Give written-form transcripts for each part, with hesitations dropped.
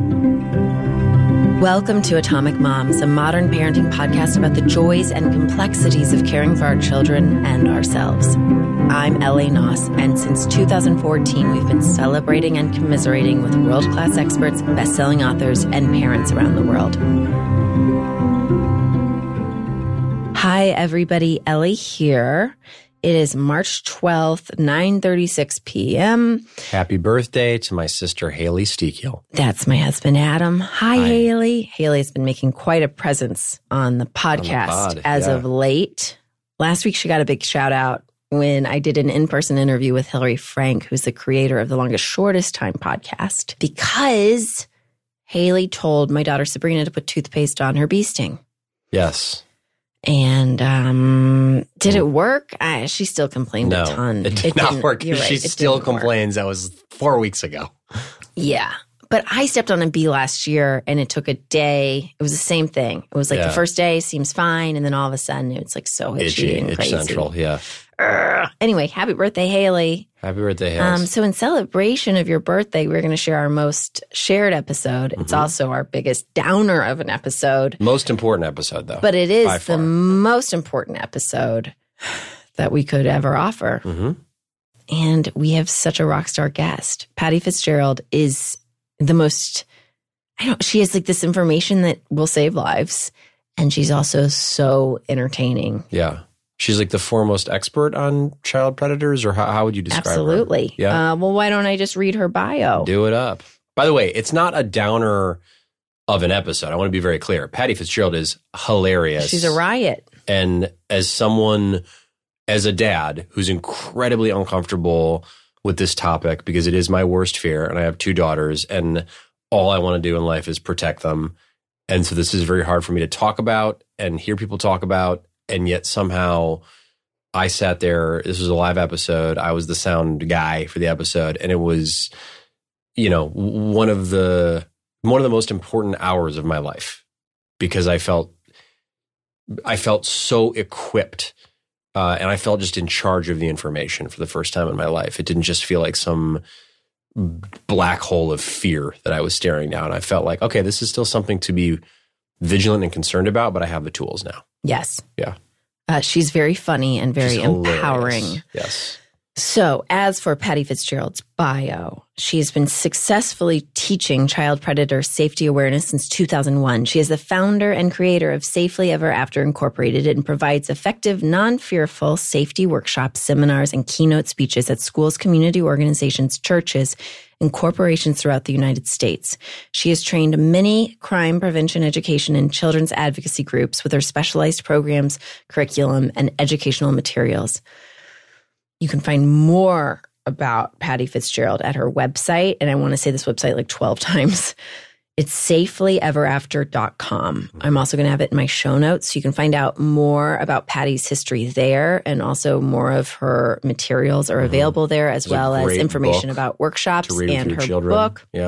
Welcome to Atomic Moms, a modern parenting podcast about the joys and complexities of caring for our children and ourselves. I'm Ellie Noss, and since 2014, we've been celebrating and commiserating with world-class experts, best-selling authors, and parents around the world. Hi, everybody. Ellie here. It is March 12th, 9:36 p.m. Happy birthday to my sister, Haley Stekiel. That's my husband, Adam. Hi, Haley. Haley has been making quite a presence on the podcast as of late. Last week, she got a big shout out when I did an in-person interview with Hillary Frank, who's the creator of the Longest Shortest Time podcast, because Haley told my daughter Sabrina to put toothpaste on her bee sting. Yes. And did it work? She still complained a ton. It did not work. She still complains. That was 4 weeks ago. Yeah. But I stepped on a bee last year and it took a day. It was the same thing. It was like the first day seems fine. And then all of a sudden it's like so itchy and crazy. Itch central, yeah. Anyway, happy birthday, Haley. Happy birthday, Haley. So in celebration of your birthday, we're going to share our most shared episode. Mm-hmm. It's also our biggest downer of an episode. Most important episode, though. But it is the most important episode that we could ever offer. Mm-hmm. And we have such a rock star guest. Patty Fitzgerald is the most, she has like this information that will save lives. And she's also so entertaining. Yeah. She's like the foremost expert on child predators, or how would you describe her? Absolutely. Yeah. Well, why don't I just read her bio? Do it up. By the way, it's not a downer of an episode. I want to be very clear. Patty Fitzgerald is hilarious. She's a riot. And as a dad who's incredibly uncomfortable with this topic, because it is my worst fear, and I have 2 daughters, and all I want to do in life is protect them. And so this is very hard for me to talk about and hear people talk about. And yet somehow I sat there. This was a live episode. I was the sound guy for the episode. And it was, one of the most important hours of my life, because I felt so equipped and I felt just in charge of the information for the first time in my life. It didn't just feel like some black hole of fear that I was staring down. I felt like, okay, this is still something to be vigilant and concerned about, but I have the tools now. Yes. Yeah. She's very funny and very empowering. Yes. So as for Patty Fitzgerald's bio, she has been successfully teaching child predator safety awareness since 2001. She is the founder and creator of Safely Ever After Incorporated and provides effective, non-fearful safety workshops, seminars, and keynote speeches at schools, community organizations, churches, and corporations throughout the United States. She has trained many crime prevention education and children's advocacy groups with her specialized programs, curriculum, and educational materials. You can find more about Patty Fitzgerald at her website. And I want to say this website like 12 times. It's safelyeverafter.com. I'm also going to have it in my show notes. So you can find out more about Patty's history there. And also more of her materials are available there, as well as information about workshops and her book. Yeah.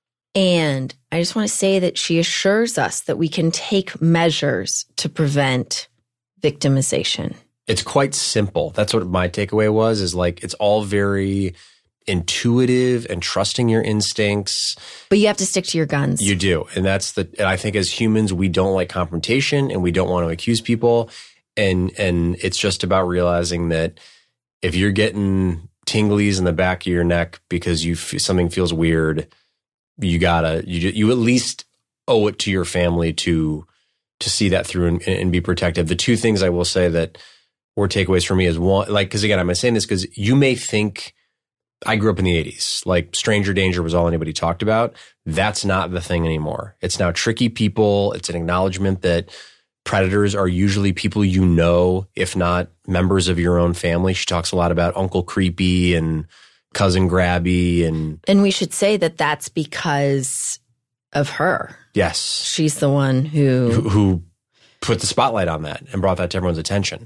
And I just want to say that she assures us that we can take measures to prevent victimization. It's quite simple. That's what my takeaway was, is like, it's all very intuitive and trusting your instincts. But you have to stick to your guns. You do. And and I think as humans, we don't like confrontation and we don't want to accuse people. And it's just about realizing that if you're getting tinglies in the back of your neck because something feels weird, you at least owe it to your family to see that through and be protective. The 2 things I will say that were takeaways for me is one, like, because again, I'm saying this because you may think I grew up in the 80s, like stranger danger was all anybody talked about. That's not the thing anymore. It's now tricky people. It's an acknowledgement that predators are usually people you know, if not members of your own family. She talks a lot about Uncle Creepy and Cousin Grabby. And we should say that that's because of her. Yes. She's the one who put the spotlight on that and brought that to everyone's attention.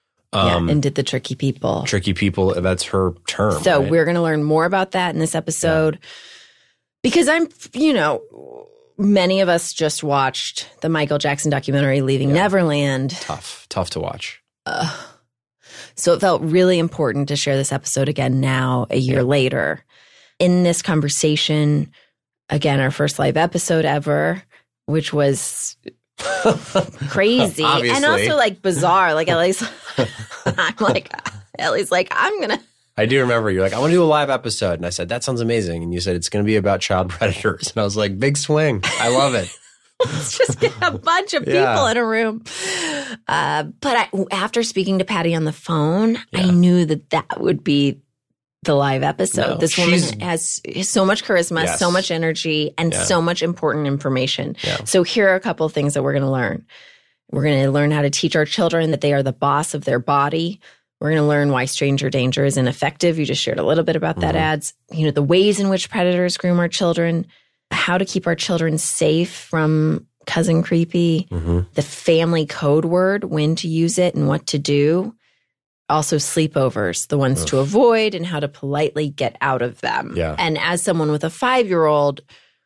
And did the tricky people. Tricky people, that's her term. So right? We're going to learn more about that in this episode. Because many of us just watched the Michael Jackson documentary, Leaving Neverland. Tough to watch. So it felt really important to share this episode again now, a year later. In this conversation, again, our first live episode ever, which was crazy. And also like bizarre. Like Ellie's like, I'm going to. I do remember you're like, I want to do a live episode. And I said, that sounds amazing. And you said, it's going to be about child predators. And I was like, big swing. I love it. Let's just get a bunch of people in a room. But after speaking to Patty on the phone, I knew that would be the live episode. No, this woman has so much charisma, so much energy, and so much important information. Yeah. So here are a couple of things that we're going to learn. We're going to learn how to teach our children that they are the boss of their body. We're going to learn why stranger danger is ineffective. You just shared a little bit about that, Ads. You know, the ways in which predators groom our children, how to keep our children safe from cousin creepy, the family code word, when to use it and what to do. Also sleepovers, the ones to avoid and how to politely get out of them. Yeah. And as someone with a 5-year-old,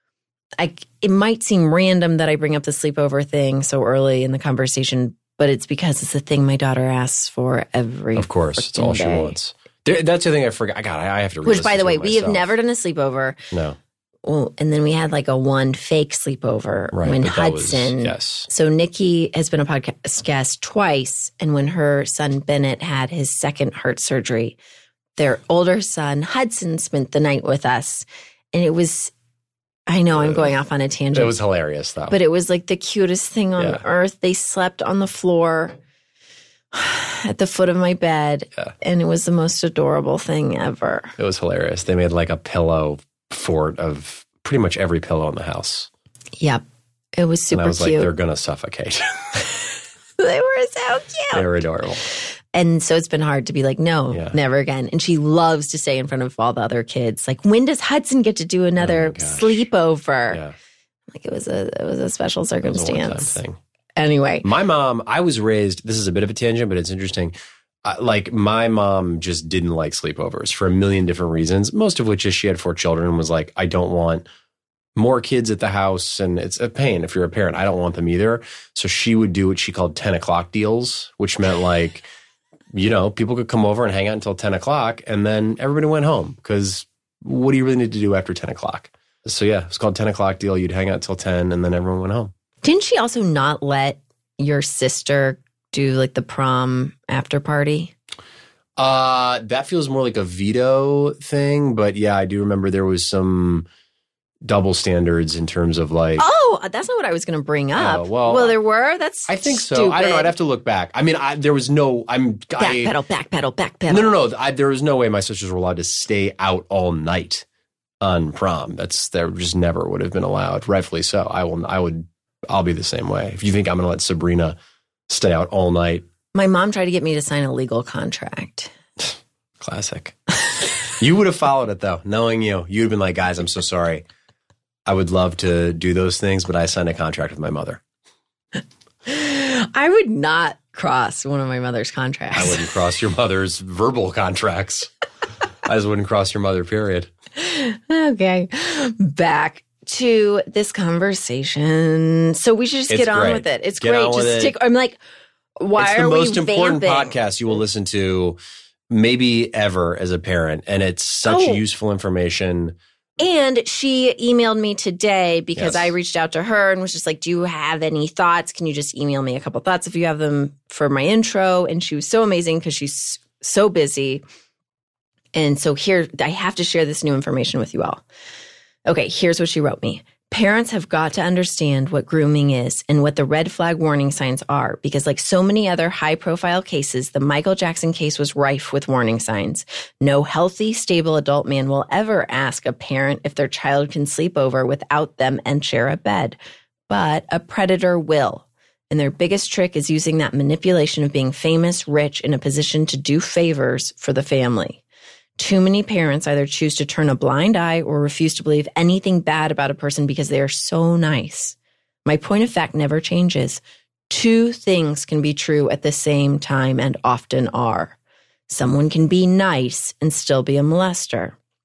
it might seem random that I bring up the sleepover thing so early in the conversation, but it's because it's the thing my daughter asks for every Of course, it's all she wants. That's the thing I forgot. I have to read. Which, by the way, we have never done a sleepover. No. Well, and then we had like a one fake sleepover when Hudson. So Nikki has been a podcast guest twice. And when her son Bennett had his second heart surgery, their older son Hudson spent the night with us. And it was, I know I'm going off on a tangent. It was hilarious though. But it was like the cutest thing on earth. They slept on the floor at the foot of my bed. Yeah. And it was the most adorable thing ever. It was hilarious. They made like a pillow fort of pretty much every pillow in the house. Yep. It was super cute. And I was like, they're going to suffocate. They were so cute. They were adorable. And so it's been hard to be like, no, never again. And she loves to stay in front of all the other kids. Like, when does Hudson get to do another sleepover? Yeah. Like, it was a special circumstance. It was a one-time thing. Anyway. My mom, I was raised, this is a bit of a tangent, but it's interesting. Like, my mom just didn't like sleepovers for a million different reasons, most of which is she had 4 children and was like, I don't want more kids at the house. And it's a pain if you're a parent. I don't want them either. So she would do what she called 10 o'clock deals, which meant like, you know, people could come over and hang out until 10 o'clock and then everybody went home because what do you really need to do after 10 o'clock? So yeah, it's called 10 o'clock deal. You'd hang out till 10 and then everyone went home. Didn't she also not let your sister do like the prom after party? That feels more like a veto thing, but yeah, I do remember there was some double standards in terms of like. Oh, that's not what I was going to bring up. Well, there were. That's I think stupid. So. I don't know. I'd have to look back. I mean, there was no. Backpedal. No. There was no way my sisters were allowed to stay out all night on prom. There just never would have been allowed. Rightfully so. I'll be the same way. If you think I'm going to let Sabrina stay out all night. My mom tried to get me to sign a legal contract. Classic. You would have followed it though. Knowing you'd have been like, guys, I'm so sorry. I would love to do those things, but I signed a contract with my mother. I would not cross one of my mother's contracts. I wouldn't cross your mother's verbal contracts. I just wouldn't cross your mother, period. Okay. Back to this conversation. So we should just get on with it. It's great. Just stick. I'm like, why are we It's the most important podcast you will listen to maybe ever as a parent. And it's such useful information. And she emailed me today because I reached out to her and was just like, do you have any thoughts? Can you just email me a couple thoughts if you have them for my intro? And she was so amazing because she's so busy. And so here, I have to share this new information with you all. Okay, here's what she wrote me. Parents have got to understand what grooming is and what the red flag warning signs are, because like so many other high-profile cases, the Michael Jackson case was rife with warning signs. No healthy, stable adult man will ever ask a parent if their child can sleep over without them and share a bed. But a predator will. And their biggest trick is using that manipulation of being famous, rich, in a position to do favors for the family. Too many parents either choose to turn a blind eye or refuse to believe anything bad about a person because they are so nice. My point of fact never changes. 2 things can be true at the same time and often are. Someone can be nice and still be a molester.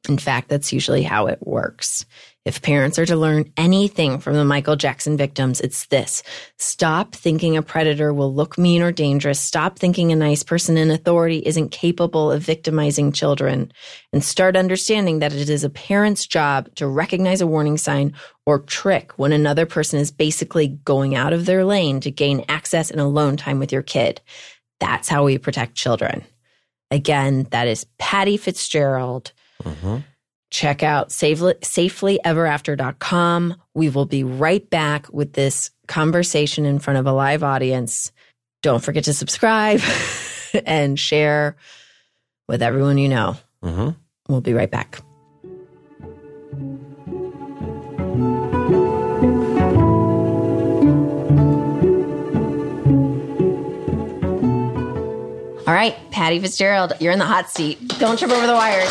In fact, that's usually how it works. If parents are to learn anything from the Michael Jackson victims, it's this. Stop thinking a predator will look mean or dangerous. Stop thinking a nice person in authority isn't capable of victimizing children. And start understanding that it is a parent's job to recognize a warning sign or trick when another person is basically going out of their lane to gain access and alone time with your kid. That's how we protect children. Again, that is Patty Fitzgerald. Mm-hmm. Check out safelyeverafter.com. We will be right back with this conversation in front of a live audience. Don't forget to subscribe and share with everyone you know. Mm-hmm. We'll be right back. All right, Patty Fitzgerald, you're in the hot seat. Don't trip over the wires.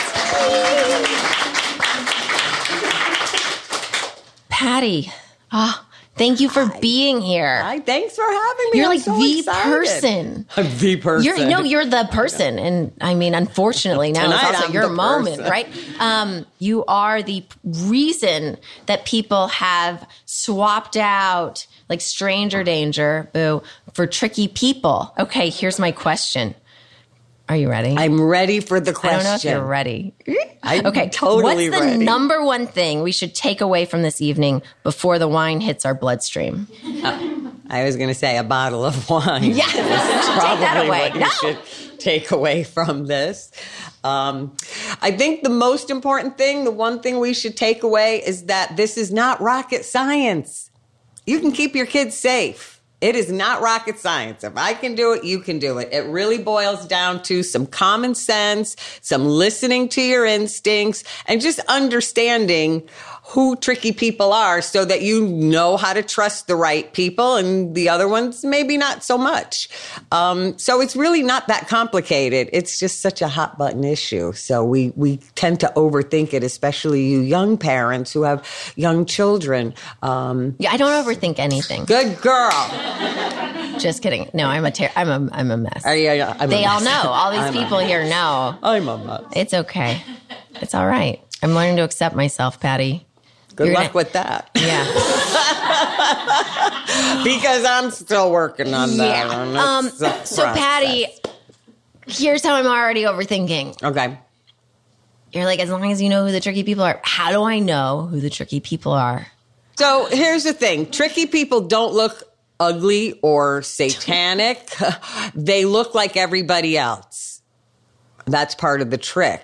Patty, thank you for being here. Hi, thanks for having me. You're I'm like so the excited. person. I'm the person. You're the person. And I mean, unfortunately, now Tonight, it's also I'm your the moment, person. right? You are the reason that people have swapped out like stranger danger, boo, for tricky people. Okay, here's my question. Are you ready? I'm ready for the question. I don't know if you're ready. I'm okay, totally what's the ready. number one thing we should take away from this evening before the wine hits our bloodstream? I was going to say a bottle of wine. Yeah, That's take that probably away. what you should take away from this. I think the most important thing, the one thing we should take away is that this is not rocket science. You can keep your kids safe. It is not rocket science. If I can do it, you can do it. It really boils down to some common sense, some listening to your instincts, and just understanding who tricky people are so that you know how to trust the right people and the other ones maybe not so much. So it's really not that complicated. It's just such a hot button issue. So we tend to overthink it, especially you young parents who have young children. Yeah, I don't overthink anything. Good girl. Just kidding. No, I'm a mess. They all know. All these people here know. I'm a mess. It's okay. It's all right. I'm learning to accept myself, Patty. Good luck with that. Yeah. Because I'm still working on that. Yeah. So, Patty, here's how I'm already overthinking. Okay. You're like, as long as you know who the tricky people are. How do I know who the tricky people are? So here's the thing. Tricky people don't look ugly or satanic. They look like everybody else. That's part of the trick.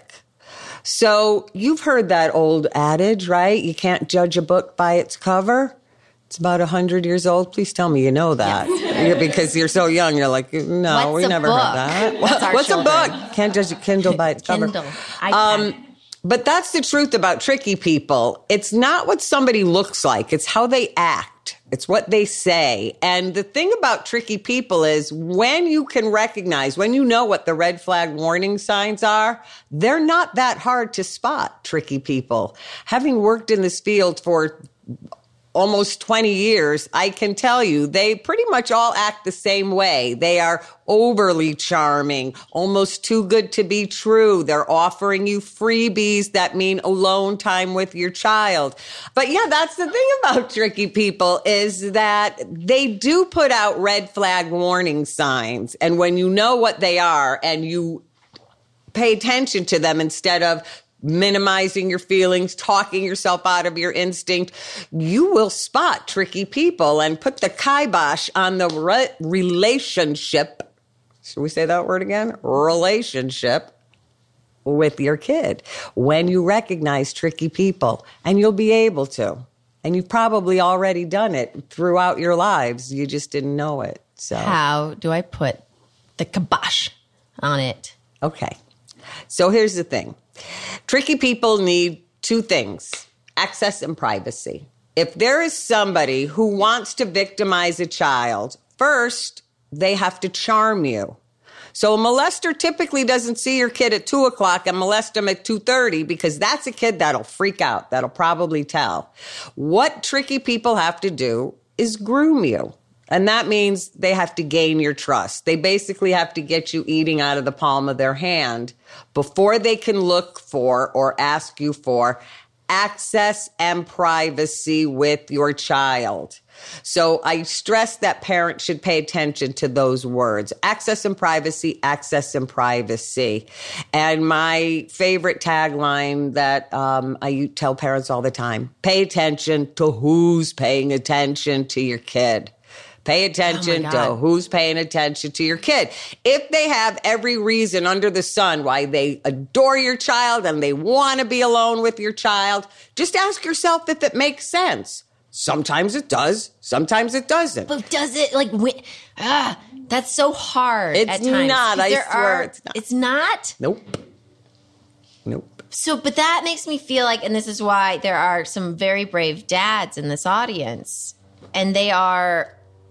So you've heard that old adage, right? You can't judge a book by its cover. It's about 100 years old. Please tell me you know that. Yes. Because you're so young. You're like, no, we never heard that. What's a book? Can't judge a Kindle by its cover. Kindle. iPad. But that's the truth about tricky people. It's not what somebody looks like. It's how they act. It's what they say. And the thing about tricky people is when you can recognize, when you know what the red flag warning signs are, they're not that hard to spot, tricky people. Having worked in this field for almost 20 years, I can tell you they pretty much all act the same way. They are overly charming, almost too good to be true. They're offering you freebies that mean alone time with your child. But yeah, that's the thing about tricky people is that they do put out red flag warning signs. And when you know what they are and you pay attention to them instead of minimizing your feelings, talking yourself out of your instinct, you will spot tricky people and put the kibosh on the relationship. Should we say that word again? Relationship with your kid when you recognize tricky people, and you'll be able to. And you've probably already done it throughout your lives. You just didn't know it. So how do I put the kibosh on it? Okay. So here's the thing. Tricky people need two things, access and privacy. If there is somebody who wants to victimize a child, first, they have to charm you. So a molester typically doesn't see your kid at 2:00 and molest them at 2:30 because that's a kid that'll freak out, that'll probably tell. What tricky people have to do is groom you. And that means they have to gain your trust. They basically have to get you eating out of the palm of their hand before they can look for or ask you for access and privacy with your child. So I stress that parents should pay attention to those words. Access and privacy, access and privacy. And my favorite tagline that I tell parents all the time, pay attention to who's paying attention to your kid. Pay attention to who's paying attention to your kid. If they have every reason under the sun why they adore your child and they want to be alone with your child, just ask yourself if it makes sense. Sometimes it does. Sometimes it doesn't. But does it that's so hard It's at times. not. I swear it's not. It's not? Nope. So, but that makes me feel like, and this is why there are some very brave dads in this audience, and they are,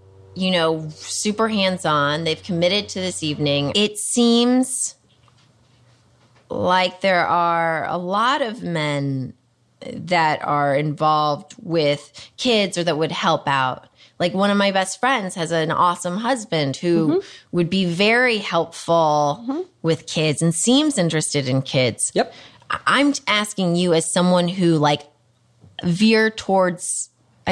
super hands-on. They've committed to this evening. It seems like there are a lot of men that are involved with kids or that would help out. Like one of my best friends has an awesome husband who would be very helpful with kids and seems interested in kids. Yep. I'm asking you as someone who I veer towards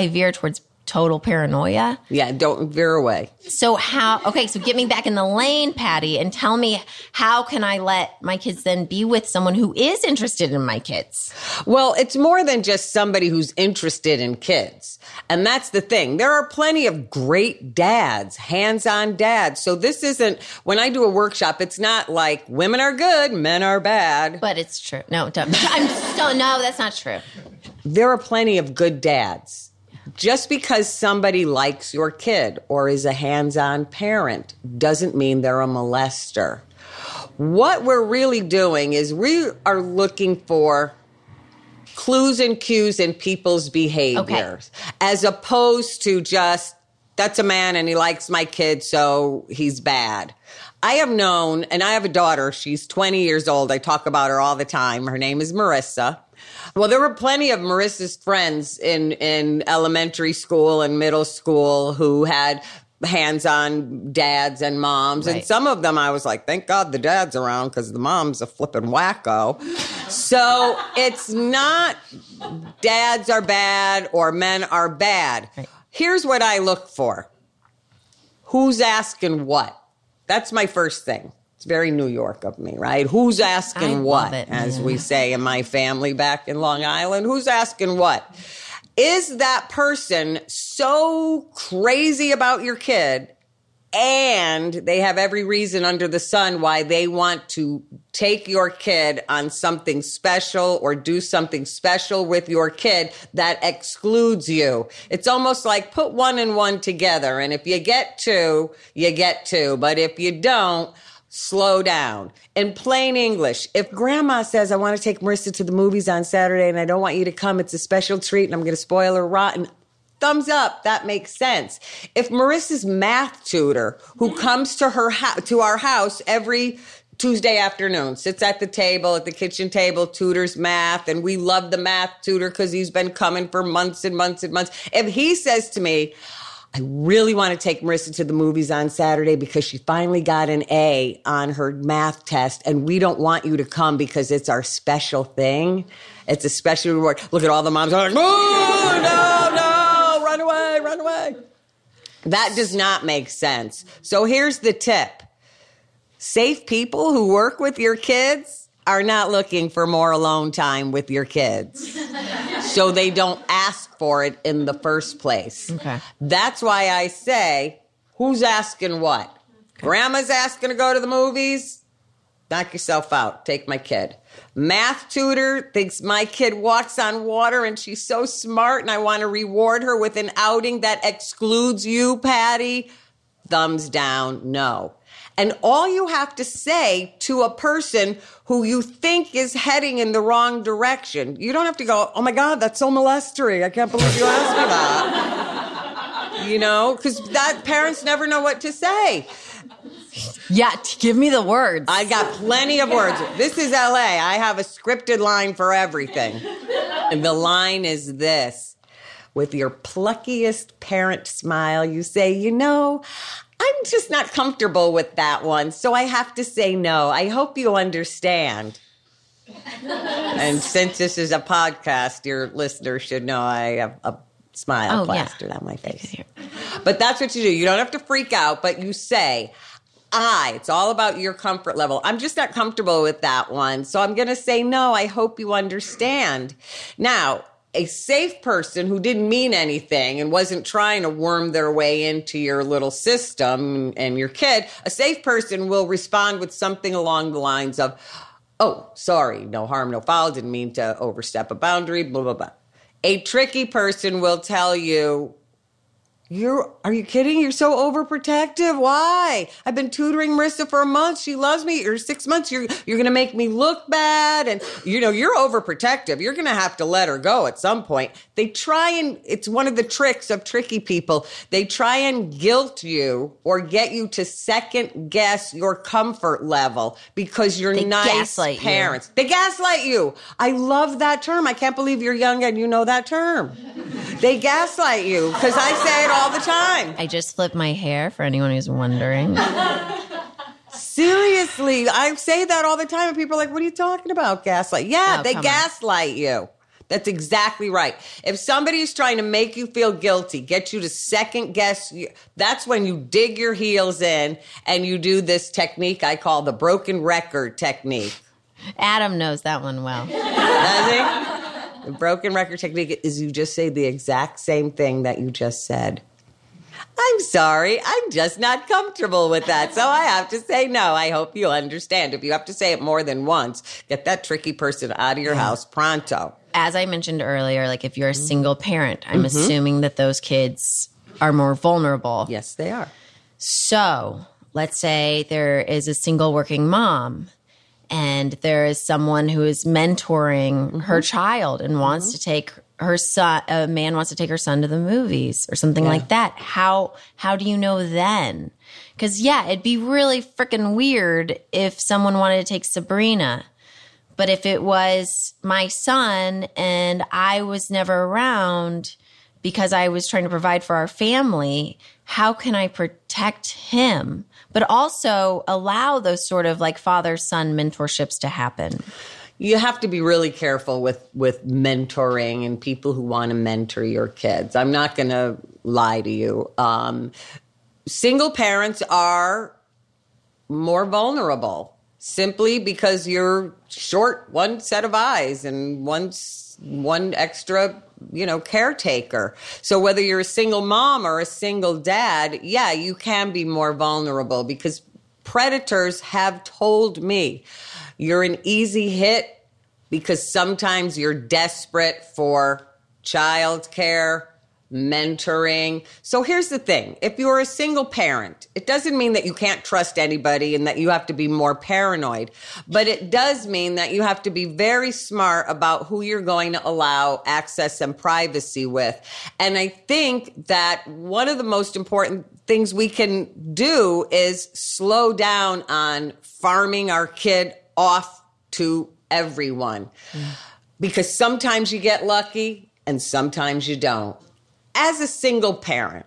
total paranoia. Yeah, don't veer away. So so get me back in the lane, Patty, and tell me, how can I let my kids then be with someone who is interested in my kids? Well, it's more than just somebody who's interested in kids. And that's the thing. There are plenty of great dads, hands-on dads. So this isn't, when I do a workshop, it's not like women are good, men are bad. But it's true. No, no, that's not true. There are plenty of good dads. Just because somebody likes your kid or is a hands-on parent doesn't mean they're a molester. What we're really doing is we are looking for clues and cues in people's behaviors, as opposed to just, that's a man and he likes my kid, so he's bad. I have known, and I have a daughter, she's 20 years old. I talk about her all the time. Her name is Marissa. Well, there were plenty of Marissa's friends in elementary school and middle school who had hands-on dads and moms. Right. And some of them I was like, thank God the dad's around because the mom's a flippin' wacko. So it's not dads are bad or men are bad. Right. Here's what I look for. Who's asking what? That's my first thing. It's very New York of me, right? Who's asking what, as we say in my family back in Long Island? Who's asking what? Is that person so crazy about your kid and they have every reason under the sun why they want to take your kid on something special or do something special with your kid that excludes you? It's almost like put one and one together. And if you get two, you get two. But if you don't, slow down. In plain English, if grandma says, I want to take Marissa to the movies on Saturday and I don't want you to come, it's a special treat and I'm going to spoil her rotten, thumbs up, that makes sense. If Marissa's math tutor, who comes to to our house every Tuesday afternoon, sits at the table, at the kitchen table, tutors math, and we love the math tutor because he's been coming for months and months and months. If he says to me, I really want to take Marissa to the movies on Saturday because she finally got an A on her math test, and we don't want you to come because it's our special thing. It's a special reward. Look at all the moms are like, no, run away. That does not make sense. So here's the tip. Safe people who work with your kids are not looking for more alone time with your kids. So they don't ask for it in the first place. Okay. That's why I say, who's asking what? Okay. Grandma's asking to go to the movies? Knock yourself out. Take my kid. Math tutor thinks my kid walks on water and she's so smart and I want to reward her with an outing that excludes you, Patty. Thumbs down, no. And all you have to say to a person who you think is heading in the wrong direction, you don't have to go, oh my God, that's so molestery. I can't believe you asked me that. Because parents never know what to say. Yeah, give me the words. I got plenty of words. This is LA. I have a scripted line for everything. And the line is this. with your pluckiest parent smile, you say, I'm just not comfortable with that one, so I have to say no. I hope you understand. And since this is a podcast, your listeners should know I have a smile plastered on my face. But that's what you do. You don't have to freak out, but you say, it's all about your comfort level. I'm just not comfortable with that one, so I'm going to say no. I hope you understand. Now, a safe person who didn't mean anything and wasn't trying to worm their way into your little system and your kid, a safe person will respond with something along the lines of, oh, sorry, no harm, no foul, didn't mean to overstep a boundary, blah, blah, blah. A tricky person will tell you, are you kidding? You're so overprotective. Why? I've been tutoring Marissa for a month. She loves me. Or 6 months. You're going to make me look bad. And, you're overprotective. You're going to have to let her go at some point. It's one of the tricks of tricky people. They try and guilt you or get you to second guess your comfort level because you're nice parents. They gaslight you. I love that term. I can't believe you're young and you know that term. They gaslight you because I say it all the time. I just flipped my hair for anyone who's wondering. Seriously, I say that all the time and people are like, what are you talking about, gaslight? Yeah, they gaslight you. That's exactly right. If somebody's trying to make you feel guilty, get you to second guess, that's when you dig your heels in and you do this technique I call the broken record technique. Adam knows that one well. Does he? The broken record technique is you just say the exact same thing that you just said. I'm sorry, I'm just not comfortable with that, so I have to say no. I hope you understand. If you have to say it more than once, get that tricky person out of your house pronto. As I mentioned earlier, if you're a single parent, I'm assuming that those kids are more vulnerable. Yes, they are. So let's say there is a single working mom and there is someone who is mentoring her child and wants to take her son, a man wants to take her son to the movies or something like that. How do you know then? Because, it'd be really freaking weird if someone wanted to take Sabrina. But if it was my son and I was never around because I was trying to provide for our family, how can I protect him? But also allow those sort of father-son mentorships to happen. You have to be really careful with mentoring and people who want to mentor your kids. I'm not going to lie to you. Single parents are more vulnerable simply because you're short one set of eyes and one extra caretaker. So whether you're a single mom or a single dad, you can be more vulnerable because predators have told me you're an easy hit because sometimes you're desperate for childcare, mentoring. So here's the thing. If you're a single parent, it doesn't mean that you can't trust anybody and that you have to be more paranoid, but it does mean that you have to be very smart about who you're going to allow access and privacy with. And I think that one of the most important things we can do is slow down on farming our kid off to everyone. Because sometimes you get lucky and sometimes you don't. As a single parent,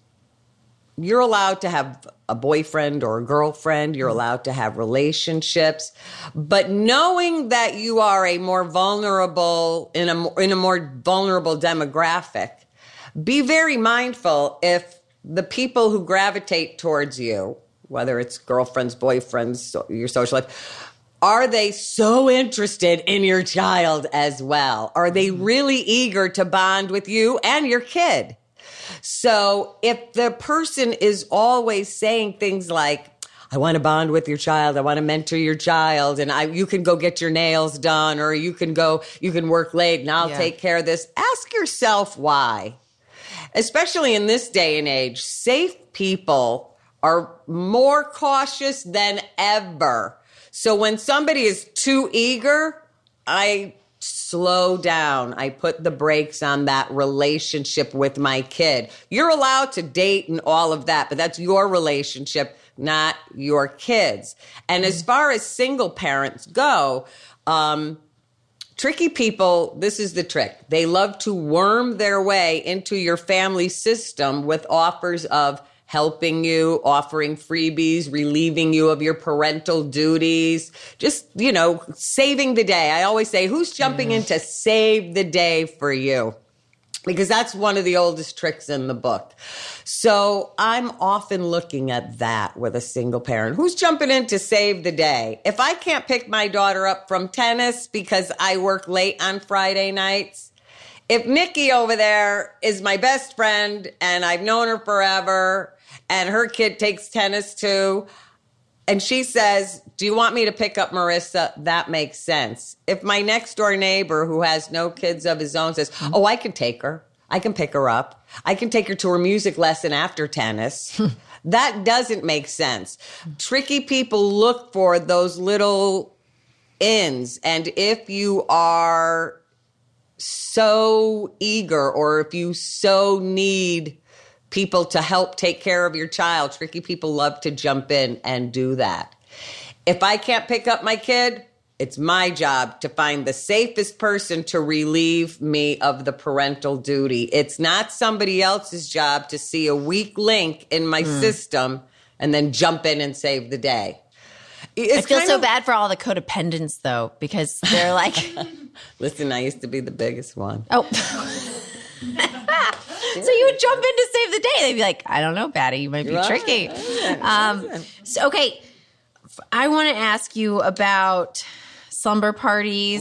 you're allowed to have a boyfriend or a girlfriend. You're allowed to have relationships. But knowing that you are a more vulnerable, in a more vulnerable demographic, be very mindful if the people who gravitate towards you, whether it's girlfriends, boyfriends, your social life, are they so interested in your child as well? Are they really eager to bond with you and your kid? So if the person is always saying things like, I want to bond with your child, I want to mentor your child, and you can go get your nails done, or you can work late and I'll take care of this. Ask yourself why. Especially in this day and age, safe people are more cautious than ever. So when somebody is too eager, I slow down. I put the brakes on that relationship with my kid. You're allowed to date and all of that, but that's your relationship, not your kids. And as far as single parents go, Tricky people, this is the trick. They love to worm their way into your family system with offers of helping you, offering freebies, relieving you of your parental duties, just, saving the day. I always say, who's jumping in to save the day for you? Because that's one of the oldest tricks in the book. So I'm often looking at that with a single parent. Who's jumping in to save the day? If I can't pick my daughter up from tennis because I work late on Friday nights, if Nikki over there is my best friend and I've known her forever and her kid takes tennis too, and she says, do you want me to pick up Marissa? That makes sense. If my next door neighbor who has no kids of his own says, oh, I can take her. I can pick her up. I can take her to her music lesson after tennis. That doesn't make sense. Tricky people look for those little ins. And if you are so eager or if you so need people to help take care of your child, tricky people love to jump in and do that. If I can't pick up my kid, it's my job to find the safest person to relieve me of the parental duty. It's not somebody else's job to see a weak link in my system and then jump in and save the day. I feel so bad for all the codependents, though, because they're like... Listen, I used to be the biggest one. Oh. So you would jump in to save the day. They'd be like, I don't know, Patty, you might be tricky. So, okay, I want to ask you about slumber parties.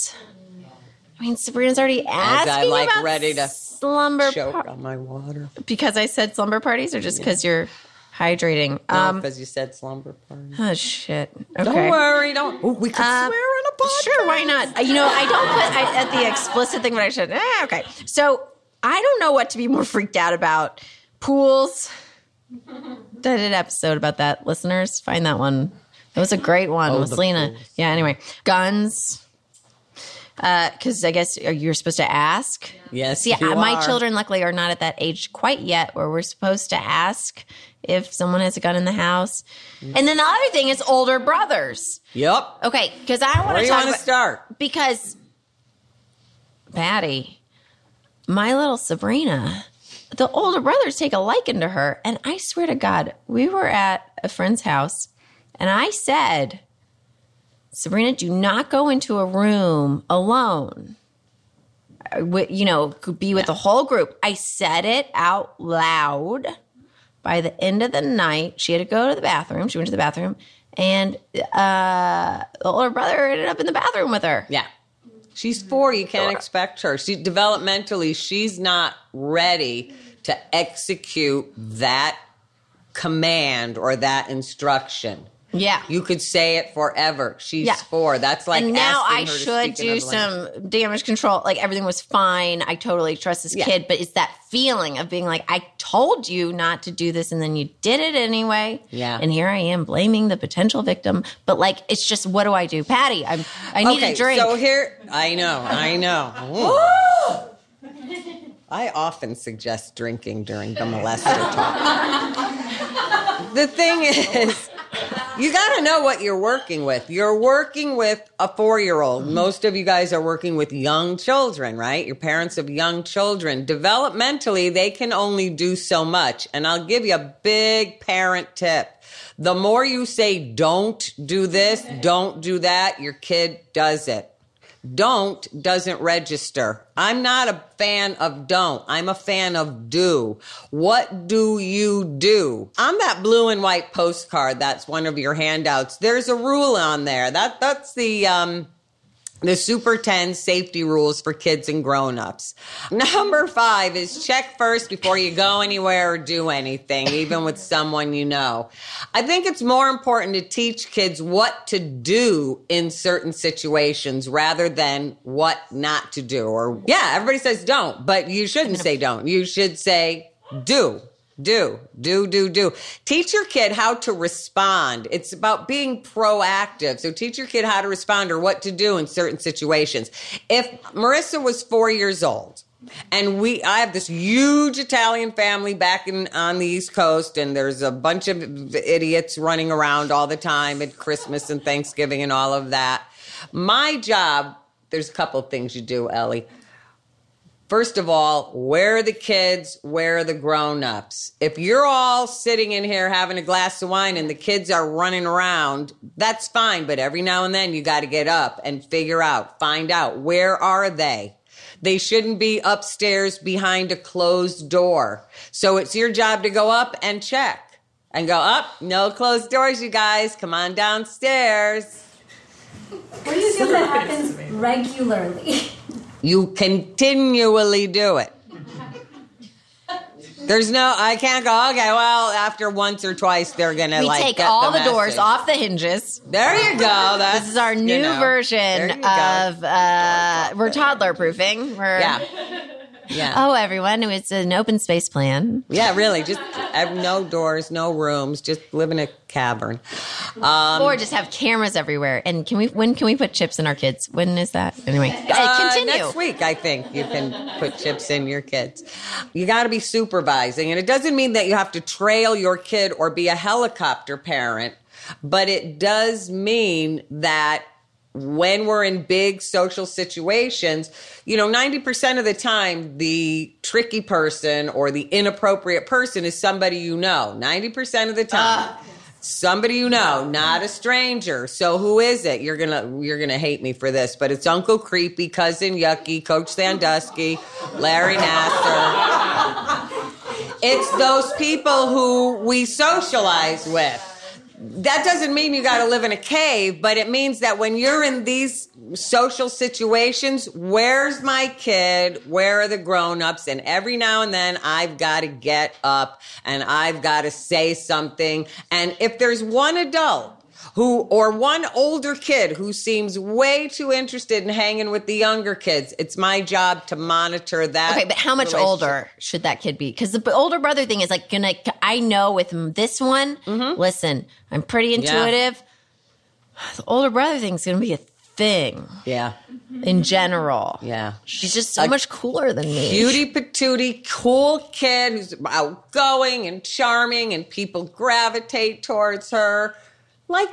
I mean, Sabrina's already asking about ready to slumber choke on my water. Because I said slumber parties or just because you're hydrating? No, because you said slumber parties. Oh, shit. Okay. Don't worry. We could swear in a podcast. Sure, why not? I don't put at the explicit thing, but I should. Okay. So I don't know what to be more freaked out about. Pools. I did an episode about that. Listeners, find that one. It was a great one with Lena. Pools. Yeah, anyway. Guns. Because I guess you're supposed to ask. Yes, See, my children luckily are not at that age quite yet where we're supposed to ask if someone has a gun in the house. And then the other thing is older brothers. Yep. Okay, because I want to talk about... Where do you want to start? Because, Patty, my little Sabrina, the older brothers take a liking to her. And I swear to God, we were at a friend's house, and I said, Sabrina, do not go into a room alone. Could be with the whole group. I said it out loud. By the end of the night, she had to go to the bathroom. She went to the bathroom, and the older brother ended up in the bathroom with her. Yeah. She's 4. You can't expect her. Developmentally, she's not ready to execute that command or that instruction. Yeah. You could say it forever. She's 4. That's like, and now asking I her to should speak do some damage control. Like, everything was fine. I totally trust this kid. But it's that feeling of being like, I told you not to do this, and then you did it anyway. Yeah. And here I am blaming the potential victim. But, like, it's just, what do I do? Patty, I need a drink. So here, I know. I often suggest drinking during the molester talk. The thing is, you got to know what you're working with. You're working with a 4-year-old. Most of you guys are working with young children, right? You're parents of young children. Developmentally, they can only do so much. And I'll give you a big parent tip. The more you say, don't do this, don't do that, your kid does it. Don't doesn't register. I'm not a fan of don't. I'm a fan of do. What do you do? On that blue and white postcard, that's one of your handouts. There's a rule on there. That's the Super 10 safety rules for kids and grown-ups. Number 5 is check first before you go anywhere or do anything, even with someone you know. I think it's more important to teach kids what to do in certain situations rather than what not to do. Or, everybody says don't, but you shouldn't say don't. You should say do. Do. Teach your kid how to respond. It's about being proactive. So teach your kid how to respond or what to do in certain situations. If Marissa was 4 years old and I have this huge Italian family back on the East Coast, and there's a bunch of idiots running around all the time at Christmas and Thanksgiving and all of that. My job there's a couple of things you do, Ellie. First of all, where are the kids? Where are the grown-ups? If you're all sitting in here having a glass of wine and the kids are running around, that's fine. But every now and then you got to get up and find out, where are they? They shouldn't be upstairs behind a closed door. So it's your job to go up and check and go up. No closed doors, you guys. Come on downstairs. What do you do that happens regularly? You continually do it. I can't go, okay, well, after once or twice, they're going to take get all the doors message. off the hinges. There you go. This is our new version of we're toddler proofing. Yeah. Oh, everyone, it's an open space plan. Yeah, really. Just have no doors, no rooms. Just live in a cavern. Or just have cameras everywhere. And when can we put chips in our kids? When is that? Anyway, continue. Next week, I think you can put chips in your kids. You got to be supervising. And it doesn't mean that you have to trail your kid or be a helicopter parent, but it does mean that when we're in big social situations, 90% of the time, the tricky person or the inappropriate person is somebody you know. 90% of the time. Somebody you know, not a stranger. So who is it? You're gonna hate me for this, but it's Uncle Creepy, Cousin Yucky, Coach Sandusky, Larry Nasser. It's those people who we socialize with. That doesn't mean you got to live in a cave, but it means that when you're in these social situations, where's my kid? Where are the grown-ups? And every now and then I've got to get up and I've got to say something. And if there's one adult or one older kid who seems way too interested in hanging with the younger kids, it's my job to monitor that. Okay, but how much older should that kid be? Because the older brother thing is I know with this one, listen, I'm pretty intuitive. Yeah. The older brother thing is going to be a thing. Yeah. In general. Yeah. She's just so much cooler than me. Cutie patootie, cool kid who's outgoing and charming and people gravitate towards her. Like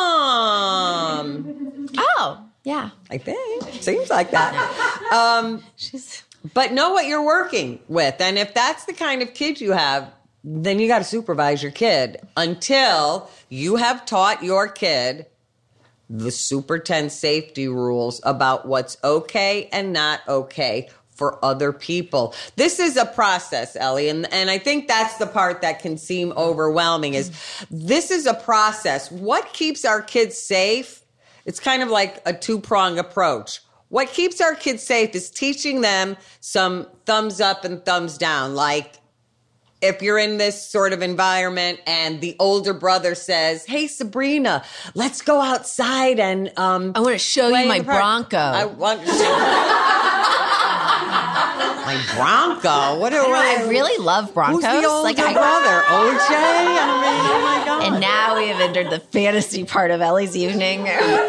Mom. Oh, yeah. I think. Seems like that. But know what you're working with. And if that's the kind of kid you have, then you got to supervise your kid until you have taught your kid the Super 10 safety rules about what's okay and not okay for other people. This is a process, Ellie, and I think that's the part that can seem overwhelming is this is a process. What keeps our kids safe? It's kind of like a two-prong approach. What keeps our kids safe is teaching them some thumbs up and thumbs down. Like if you're in this sort of environment and the older brother says, hey, Sabrina, let's go outside and I want to show you my Bronco. I want my Bronco. I really love Broncos. Who's the older brother? OJ? Oh my God. And now we have entered the fantasy part of Ellie's evening.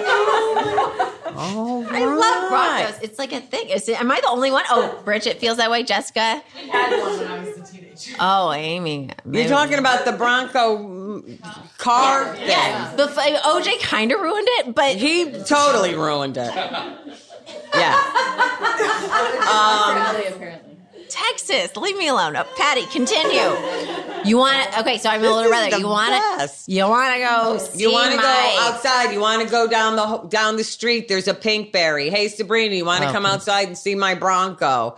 Oh, I love Broncos. It's like a thing. Am I the only one? Oh, Bridget feels that way. Jessica? I had one when I was a teenager. Oh, Amy. You're talking about the Bronco car thing. Yeah. OJ kind of ruined it, but he totally ruined it. Yeah. Apparently. Texas, leave me alone. Oh, Patty, continue. You want? Okay, so I'm a little brother. You want to go? See you want to go outside? You want to go down the street? There's a Pinkberry. Hey, Sabrina, you want to come outside and see my Bronco?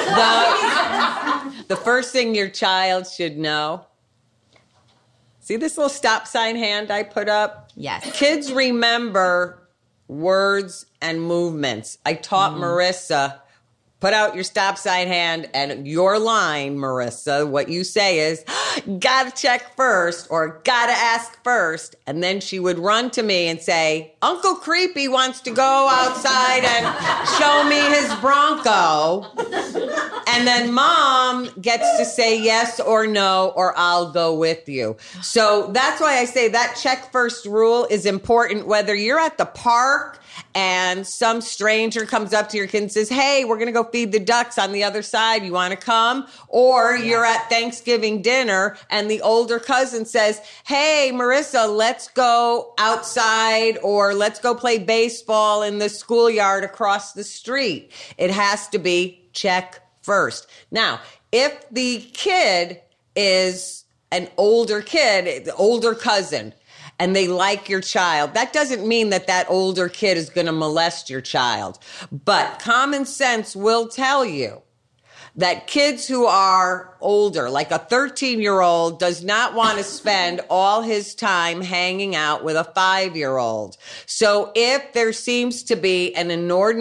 The first thing your child should know. See this little stop sign hand I put up? Yes. Kids remember words and movements. I taught Marissa, put out your stop sign hand and your line, Marissa, what you say is, gotta check first or gotta ask first. And then she would run to me and say, Uncle Creepy wants to go outside and show me his Bronco. And then Mom gets to say yes or no, or I'll go with you. So that's why I say that check first rule is important, whether you're at the park and some stranger comes up to your kid and says, hey, we're going to go feed the ducks on the other side. You want to come? Or you're at Thanksgiving dinner and the older cousin says, hey, Marissa, let's go outside or let's go play baseball in the schoolyard across the street. It has to be check first. Now, if the kid is an older kid, older cousin, and they like your child, that doesn't mean that that older kid is going to molest your child. But common sense will tell you that kids who are older, like a 13-year-old, does not want to spend all his time hanging out with a 5-year-old. So if there seems to be an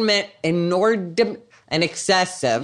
excessive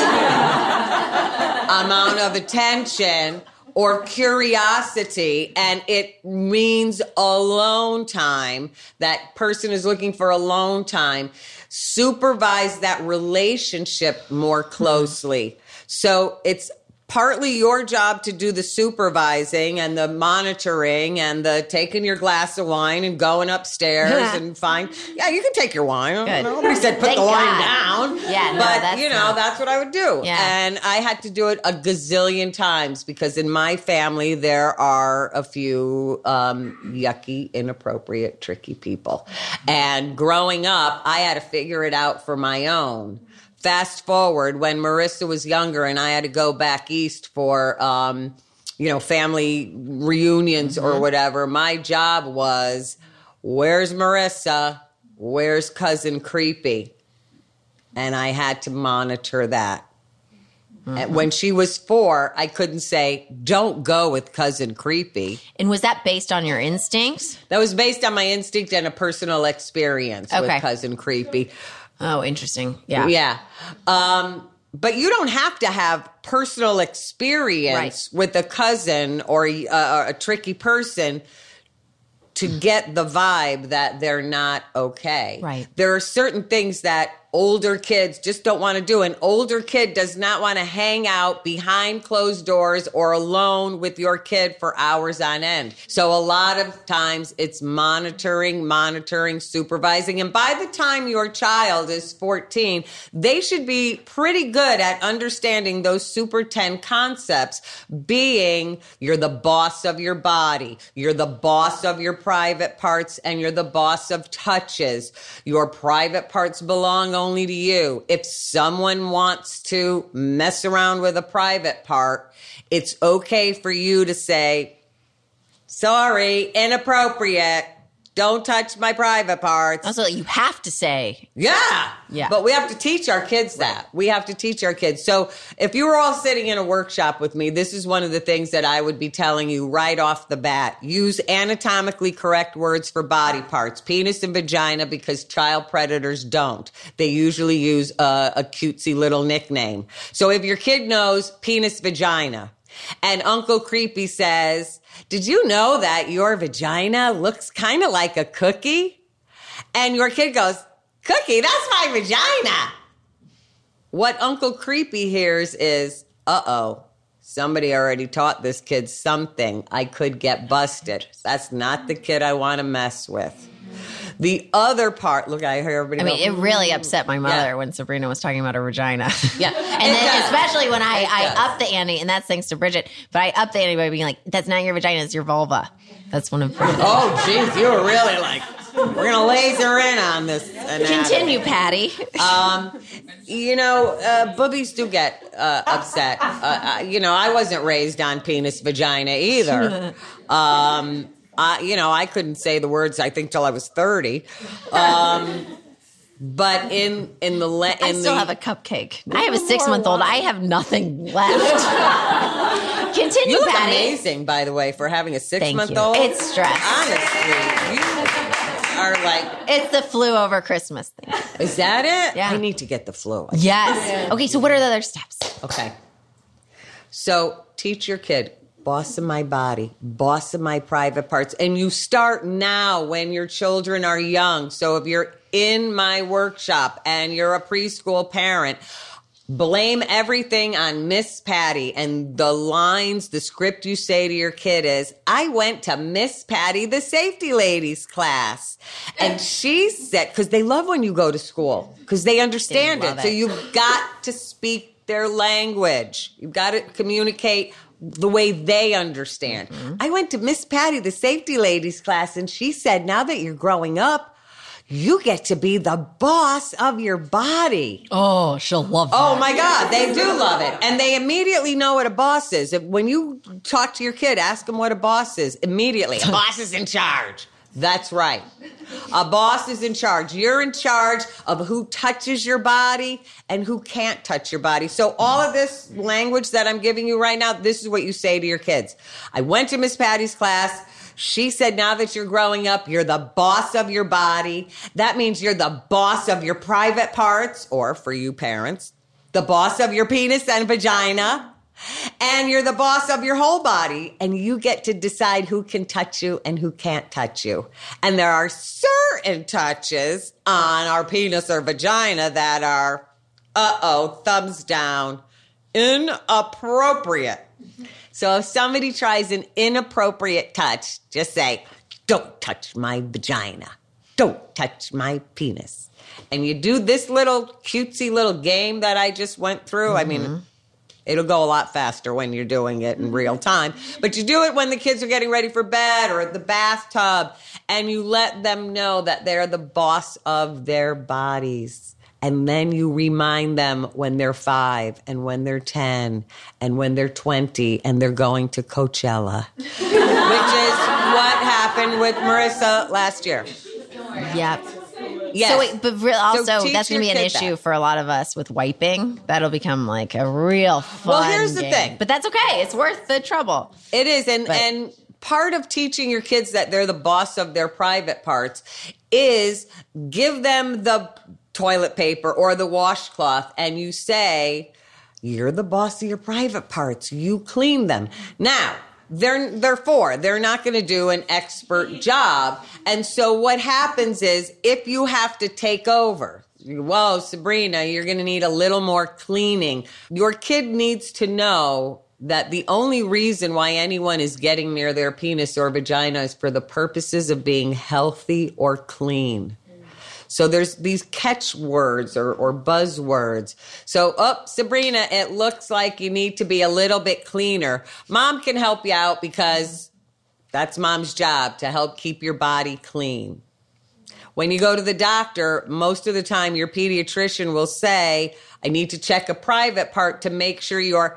amount of attention or curiosity, and it means alone time, that person is looking for alone time, supervise that relationship more closely. So it's partly your job to do the supervising and the monitoring and the taking your glass of wine and going upstairs and yeah, you can take your wine. Nobody said put the wine down. Yeah, no, but that's that's what I would do. Yeah. And I had to do it a gazillion times because in my family there are a few yucky, inappropriate, tricky people. And growing up, I had to figure it out for my own. Fast forward when Marissa was younger and I had to go back east for, family reunions or whatever. My job was, where's Marissa? Where's Cousin Creepy? And I had to monitor that. And when she was 4, I couldn't say, don't go with Cousin Creepy. And was that based on your instincts? That was based on my instinct and a personal experience with Cousin Creepy. Oh, interesting. Yeah. Yeah. But you don't have to have personal experience with a cousin or a tricky person to get the vibe that they're not okay. Right. There are certain things that older kids just don't want to do. An older kid does not want to hang out behind closed doors or alone with your kid for hours on end. So a lot of times it's monitoring, supervising. And by the time your child is 14, they should be pretty good at understanding those Super 10 concepts, being you're the boss of your body, you're the boss of your private parts, and you're the boss of touches. Your private parts belong only to you. If someone wants to mess around with a private part, it's okay for you to say, sorry, inappropriate. Don't touch my private parts. Also, you have to say. Yeah. Yeah. But we have to teach our kids that. We have to teach our kids. So if you were all sitting in a workshop with me, this is one of the things that I would be telling you right off the bat. Use anatomically correct words for body parts, penis and vagina, because child predators don't. They usually use a cutesy little nickname. So if your kid knows penis, vagina, and Uncle Creepy says, did you know that your vagina looks kind of like a cookie? And your kid goes, cookie, that's my vagina. What Uncle Creepy hears is, uh-oh, somebody already taught this kid something. I could get busted. That's not the kid I want to mess with. The other part, look, I hear everybody I mean, it really upset my mother when Sabrina was talking about her vagina. Yeah. And then especially when I upped the ante, and that's thanks to Bridget, but I upped the ante by being like, that's not your vagina, it's your vulva. That's one of Bridget's. Oh, jeez, you were really like, we're going to laser in on this anatomy. Continue, Patty. Boobies do get upset. I wasn't raised on penis, vagina either. I couldn't say the words, I think, till I was 30. But I still have a cupcake. I have a 6-month-old. I have nothing left. Continue, you look Patty. amazing, by the way, for having a 6-month-old. It's stress. Honestly, you are like... It's the flu over Christmas thing. Is that it? Yeah. I need to get the flu. Yes. Okay, so what are the other steps? Okay. So teach your kid, boss of my body, boss of my private parts. And you start now when your children are young. So if you're in my workshop and you're a preschool parent, Blame everything on Miss Patty. And the lines, the script you say to your kid is, I went to Miss Patty, the safety ladies class. And she said, because they love when you go to school, because they understand it. So you've got to speak their language. You've got to communicate the way they understand. I went to Miss Patty, the safety ladies class, and she said, now that you're growing up, you get to be the boss of your body. Oh, she'll love that. Oh, my God. They do love it. And they immediately know what a boss is. When you talk to your kid, ask them what a boss is. Immediately, a boss is in charge. That's right. A boss is in charge. You're in charge of who touches your body and who can't touch your body. So all of this language that I'm giving you right now, this is what you say to your kids. I went to Miss Patty's class. She said, now that you're growing up, you're the boss of your body. That means you're the boss of your private parts, or for you parents, the boss of your penis and vagina. And you're the boss of your whole body. And you get to decide who can touch you and who can't touch you. And there are certain touches on our penis or vagina that are, thumbs down, inappropriate. So if somebody tries an inappropriate touch, just say, don't touch my vagina. Don't touch my penis. And you do this little cutesy little game that I just went through. I mean, it'll go a lot faster when you're doing it in real time. But you do it when the kids are getting ready for bed or at the bathtub. And you let them know that they're the boss of their bodies. And then you remind them when they're 5 and when they're 10 and when they're 20 and they're going to Coachella, which is what happened with Marissa last year. Yep. Yes. So wait, but also So that's going to be an issue that. for a lot of us with wiping. That'll become like a real fun Well, here's the game. thing. But that's okay. It's worth the trouble. It is. And part of teaching your kids that they're the boss of their private parts is give them the toilet paper or the washcloth and you say, you're the boss of your private parts. You clean them. Now, they're 4. They're not going to do an expert job. And so what happens is if you have to take over, whoa, Sabrina, you're going to need a little more cleaning. Your kid needs to know that the only reason why anyone is getting near their penis or vagina is for the purposes of being healthy or clean. So there's these catchwords or buzzwords. So, Sabrina, it looks like you need to be a little bit cleaner. Mom can help you out because that's mom's job to help keep your body clean. When you go to the doctor, most of the time your pediatrician will say, I need to check a private part to make sure you're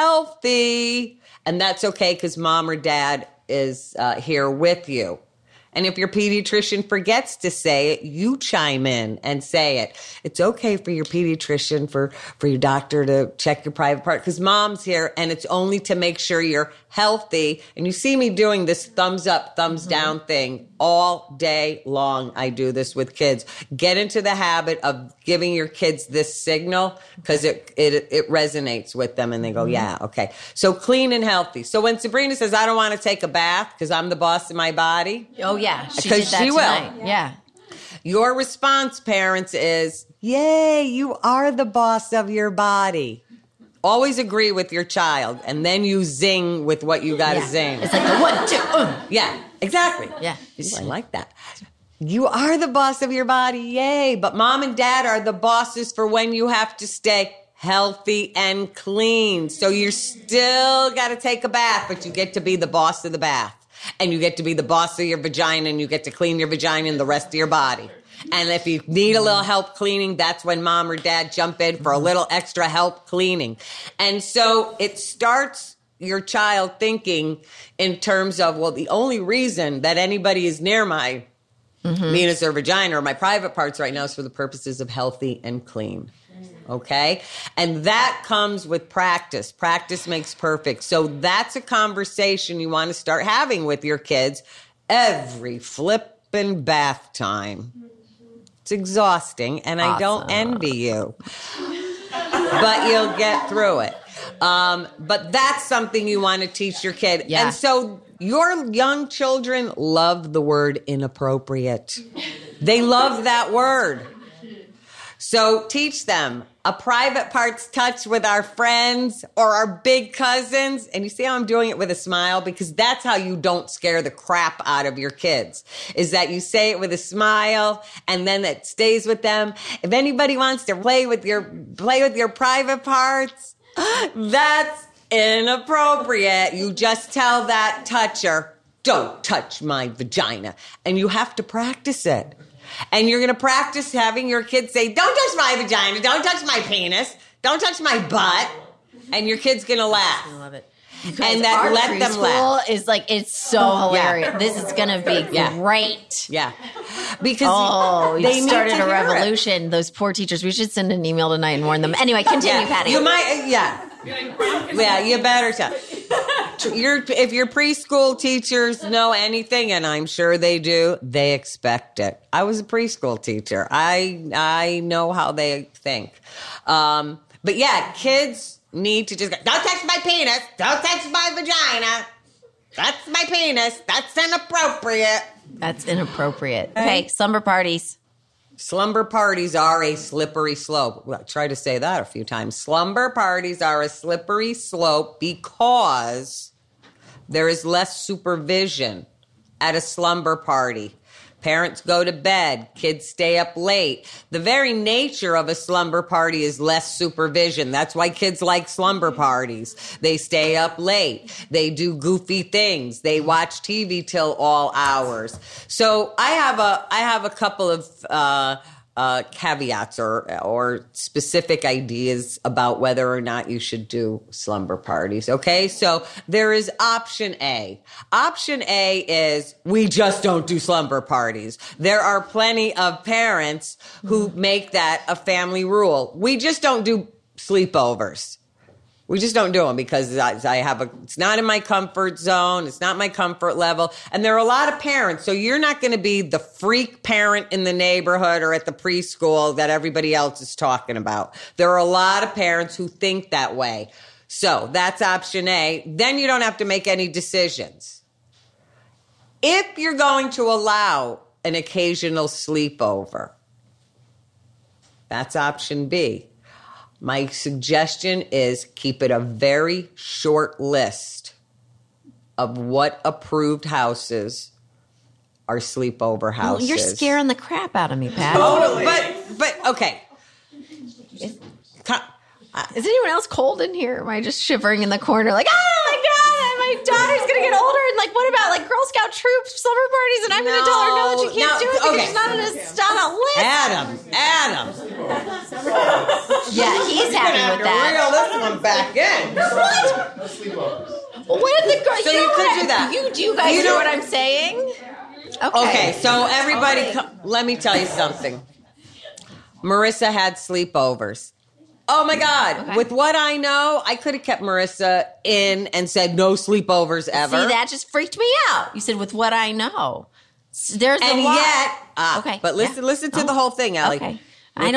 healthy. And that's okay because mom or dad is here with you. And if your pediatrician forgets to say it, you chime in and say it. It's okay for your pediatrician, for your doctor to check your private part because mom's here and it's only to make sure you're healthy. And you see me doing this thumbs up, thumbs down thing all day long. I do this with kids. Get into the habit of giving your kids this signal because it resonates with them and they go, yeah, okay. So clean and healthy. So when Sabrina says, I don't want to take a bath because I'm the boss of my body. Oh, yeah. She Because did that she tonight. will. Yeah. Your response, parents, is, yay, you are the boss of your body. Always agree with your child, and then you zing with what you got to zing. It's like the 1, 2. Yeah, exactly. Yeah. Ooh, I like that. You are the boss of your body, yay. But mom and dad are the bosses for when you have to stay healthy and clean. So you're still got to take a bath, but you get to be the boss of the bath. And you get to be the boss of your vagina and you get to clean your vagina and the rest of your body. And if you need a little help cleaning, that's when mom or dad jump in for a little extra help cleaning. And so it starts your child thinking in terms of, well, the only reason that anybody is near my penis or vagina or my private parts right now is for the purposes of healthy and clean. Okay? And that comes with practice. Practice makes perfect. So that's a conversation you want to start having with your kids every flippin' bath time. It's exhausting, and I don't envy you. But you'll get through it. But that's something you want to teach your kid. Yeah. And so your young children love the word inappropriate. They love that word. So teach them a private parts touch with our friends or our big cousins. And you see how I'm doing it with a smile? Because that's how you don't scare the crap out of your kids, is that you say it with a smile and then it stays with them. If anybody wants to play with your private parts, that's inappropriate. You just tell that toucher, don't touch my vagina. And you have to practice it. And you're going to practice having your kids say, don't touch my vagina, don't touch my penis, don't touch my butt. And your kid's going to laugh. I love it. And that let them laugh. Is like, it's so hilarious. Yeah. This is going to be great. Yeah. Because they started a revolution. Those poor teachers. We should send an email tonight and warn them. Anyway, continue, Patty. You might, you better tell. If your preschool teachers know anything, and I'm sure they do, they expect it. I was a preschool teacher. I know how they think. But yeah, kids need to just go, don't touch my penis, don't touch my vagina. That's my penis. That's inappropriate. That's inappropriate. Okay, slumber parties. Slumber parties are a slippery slope. Well, try to say that a few times. Slumber parties are a slippery slope because there is less supervision at a slumber party. Parents go to bed. Kids stay up late. The very nature of a slumber party is less supervision. That's why kids like slumber parties. They stay up late. They do goofy things. They watch TV till all hours. So I have a couple of caveats or specific ideas about whether or not you should do slumber parties. Okay, so there is option A. Option A is we just don't do slumber parties. There are plenty of parents who make that a family rule. We just don't do sleepovers. We just don't do them because it's not in my comfort zone. It's not my comfort level. And there are a lot of parents. So you're not going to be the freak parent in the neighborhood or at the preschool that everybody else is talking about. There are a lot of parents who think that way. So that's option A. Then you don't have to make any decisions. If you're going to allow an occasional sleepover, that's option B. My suggestion is keep it a very short list of what approved houses are sleepover houses. Well, you're scaring the crap out of me, Pat. Totally. But okay. Is anyone else cold in here? Am I just shivering in the corner like, oh my God, my daughter's going to get older? And like, what about like Girl Scout troop slumber parties? And I'm going to tell her, no, that you can't do it because she's not on a list. Adam. Yeah, he's happy with that. Reel this one back in. What? No sleepovers. What if the girl? So you could do that. You guys know what I'm saying? Okay, so everybody, let me tell you something. Marissa had sleepovers. Oh my God. Okay. With what I know, I could have kept Marissa in and said no sleepovers ever. See, that just freaked me out. You said with what I know. There's and a lot. Yet, okay. But listen to the whole thing, Ellie. Okay. I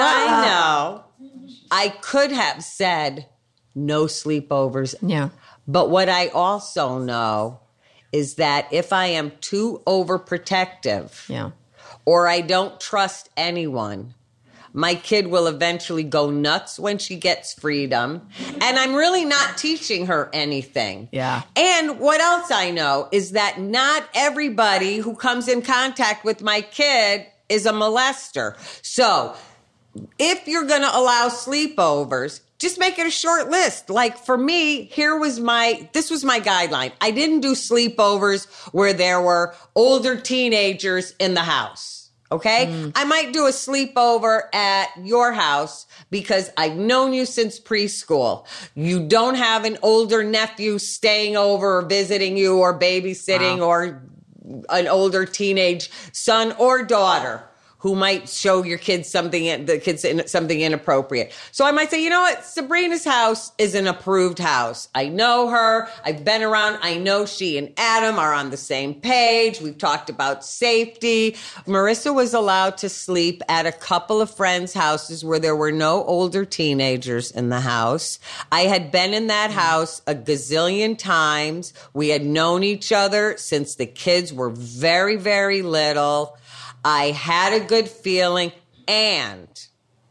know, I could have said no sleepovers. Yeah. But what I also know is that if I am too overprotective or I don't trust anyone, my kid will eventually go nuts when she gets freedom. And I'm really not teaching her anything. Yeah. And what else I know is that not everybody who comes in contact with my kid is a molester. So if you're going to allow sleepovers, just make it a short list. Like for me, this was my guideline. I didn't do sleepovers where there were older teenagers in the house. Okay. I might do a sleepover at your house because I've known you since preschool. You don't have an older nephew staying over or visiting you or babysitting or an older teenage son or daughter who might show your kids something inappropriate. So I might say, you know what? Sabrina's house is an approved house. I know her. I've been around. I know she and Adam are on the same page. We've talked about safety. Marissa was allowed to sleep at a couple of friends' houses where there were no older teenagers in the house. I had been in that house a gazillion times. We had known each other since the kids were very, very little. I had a good feeling, and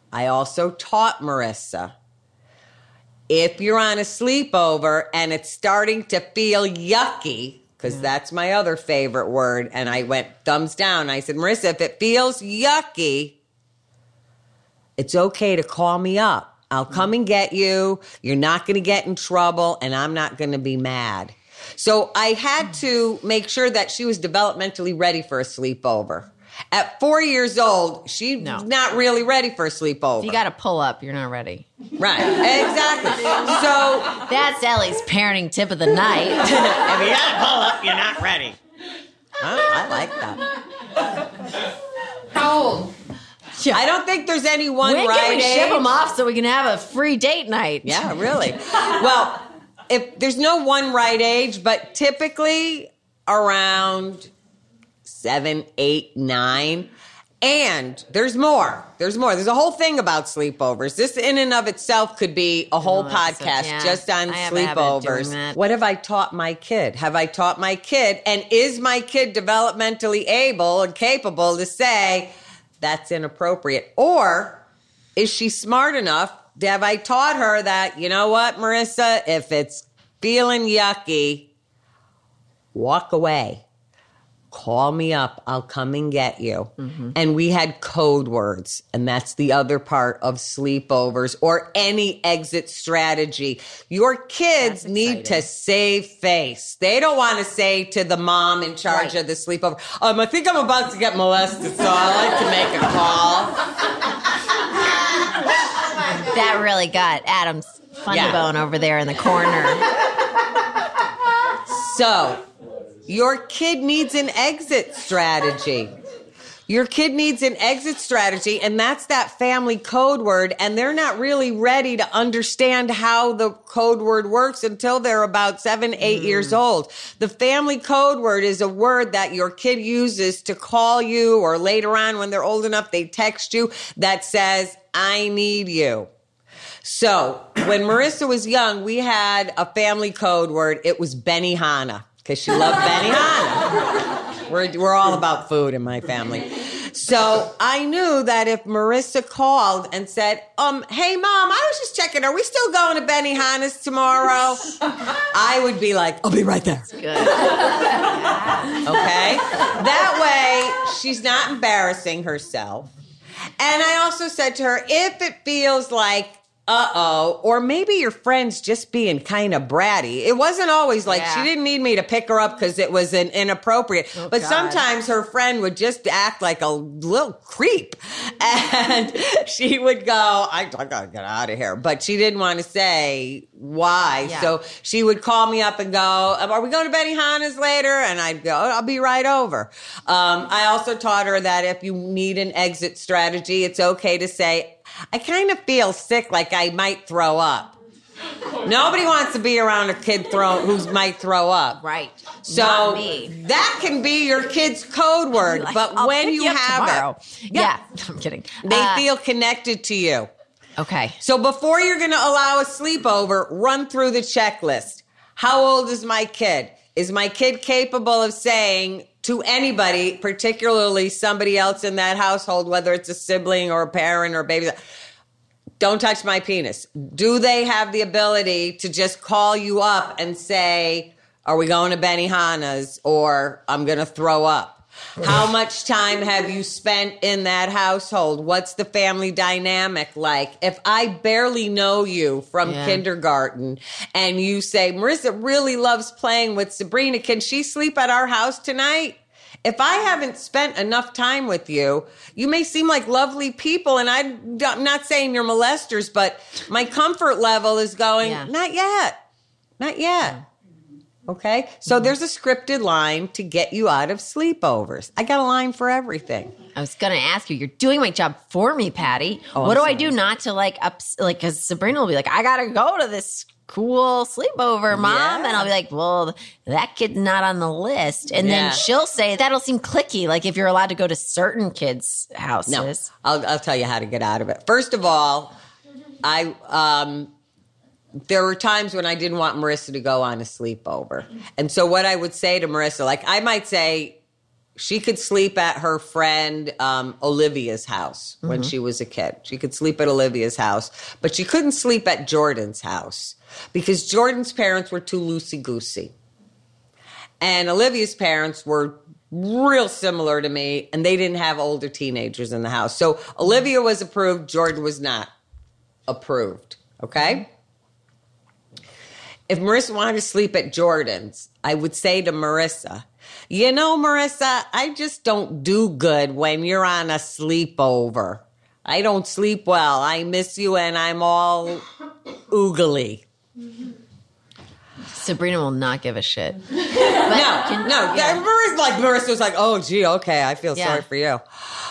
I also taught Marissa, if you're on a sleepover and it's starting to feel yucky, because that's my other favorite word, and I went thumbs down. I said, Marissa, if it feels yucky, it's okay to call me up. I'll come and get you. You're not going to get in trouble, and I'm not going to be mad. So I had to make sure that she was developmentally ready for a sleepover. At 4 years old, she's not really ready for a sleepover. If you got to pull up, you're not ready. Right, exactly. So that's Ellie's parenting tip of the night. If you got to pull up, you're not ready. I like that. How old? I don't think there's any one when right can we age. ship them off so we can have a free date night? Yeah, really. Well, if there's no one right age, but typically around 7, 8, 9. And there's more. There's a whole thing about sleepovers. This in and of itself could be a whole podcast just on sleepovers. What have I taught my kid? Have I taught my kid? And is my kid developmentally able and capable to say that's inappropriate? Or is she smart enough? Have I taught her that, you know what, Marissa, if it's feeling yucky, walk away. Call me up. I'll come and get you. Mm-hmm. And we had code words. And that's the other part of sleepovers or any exit strategy. Your kids need to save face. They don't want to say to the mom in charge of the sleepover, I think I'm about to get molested, so I like to make a call. That really got Adam's funny bone over there in the corner. So, your kid needs an exit strategy. Your kid needs an exit strategy, and that's that family code word, and they're not really ready to understand how the code word works until they're about 7, 8 years old. The family code word is a word that your kid uses to call you, or later on when they're old enough, they text you that says, I need you. So when Marissa was young, we had a family code word. It was Benihana. Because she loved Benihana. We're all about food in my family. So I knew that if Marissa called and said, hey, Mom, I was just checking. Are we still going to Benihana's tomorrow? I would be like, I'll be right there. Good. Okay? That way, she's not embarrassing herself. And I also said to her, if it feels like, or maybe your friend's just being kind of bratty. It wasn't always like she didn't need me to pick her up because it was inappropriate. But sometimes her friend would just act like a little creep. And she would go, I gotta get out of here. But she didn't want to say why. Yeah. So she would call me up and go, are we going to Benihana's later? And I'd go, I'll be right over. I also taught her that if you need an exit strategy, it's okay to say, I kind of feel sick, like I might throw up. Nobody wants to be around a kid who might throw up. Right. So not me. That can be your kid's code word. Like, but when you have tomorrow. Yeah, I'm kidding. They feel connected to you. Okay. So before you're going to allow a sleepover, run through the checklist. How old is my kid? Is my kid capable of saying to anybody, particularly somebody else in that household, whether it's a sibling or a parent or a baby, don't touch my penis? Do they have the ability to just call you up and say, are we going to Benihana's, or I'm going to throw up? How much time have you spent in that household? What's the family dynamic like? If I barely know you from kindergarten and you say, Marissa really loves playing with Sabrina, can she sleep at our house tonight? If I haven't spent enough time with you, you may seem like lovely people, and I'm not saying you're molesters, but my comfort level is going, not yet. Not yet. Okay? So there's a scripted line to get you out of sleepovers. I got a line for everything. I was going to ask you, you're doing my job for me, Patty. What do I do not to because Sabrina will be like, I got to go to this cool sleepover, Mom. And I'll be like, well, that kid's not on the list. And then she'll say, that'll seem cliquey, like if you're allowed to go to certain kids' houses. No, I'll tell you how to get out of it. First of all, there were times when I didn't want Marissa to go on a sleepover. And so what I would say to Marissa, like I might say, she could sleep at her friend Olivia's house when she was a kid. She could sleep at Olivia's house, but she couldn't sleep at Jordan's house because Jordan's parents were too loosey-goosey. And Olivia's parents were real similar to me, and they didn't have older teenagers in the house. So Olivia was approved, Jordan was not approved, okay? If Marissa wanted to sleep at Jordan's, I would say to Marissa, you know, Marissa, I just don't do good when you're on a sleepover. I don't sleep well. I miss you and I'm all oogly. Sabrina will not give a shit. Marissa was like, oh, gee, okay, I feel sorry for you.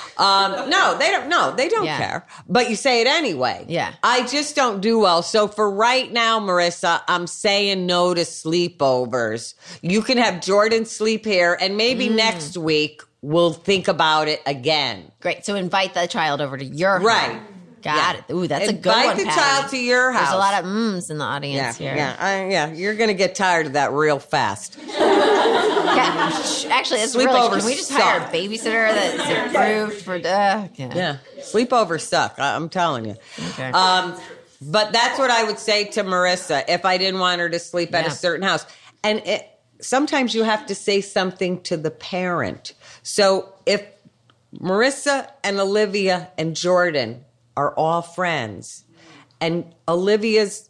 They don't care. But you say it anyway. Yeah. I just don't do well. So for right now, Marissa, I'm saying no to sleepovers. You can have Jordan sleep here, and maybe next week we'll think about it again. Great. So invite the child over to your house. Right. Got it. Ooh, that's a good one, Invite the Patty. child to your house. There's a lot of mms in the audience here. Yeah. You're going to get tired of that real fast. Yeah. Actually, it's really. Sleepovers Can we just hire a suck. babysitter that's approved for? Yeah. Sleepovers suck. I'm telling you. Okay. But that's what I would say to Marissa if I didn't want her to sleep at a certain house. And sometimes you have to say something to the parent. So if Marissa and Olivia and Jordan are all friends, and Olivia's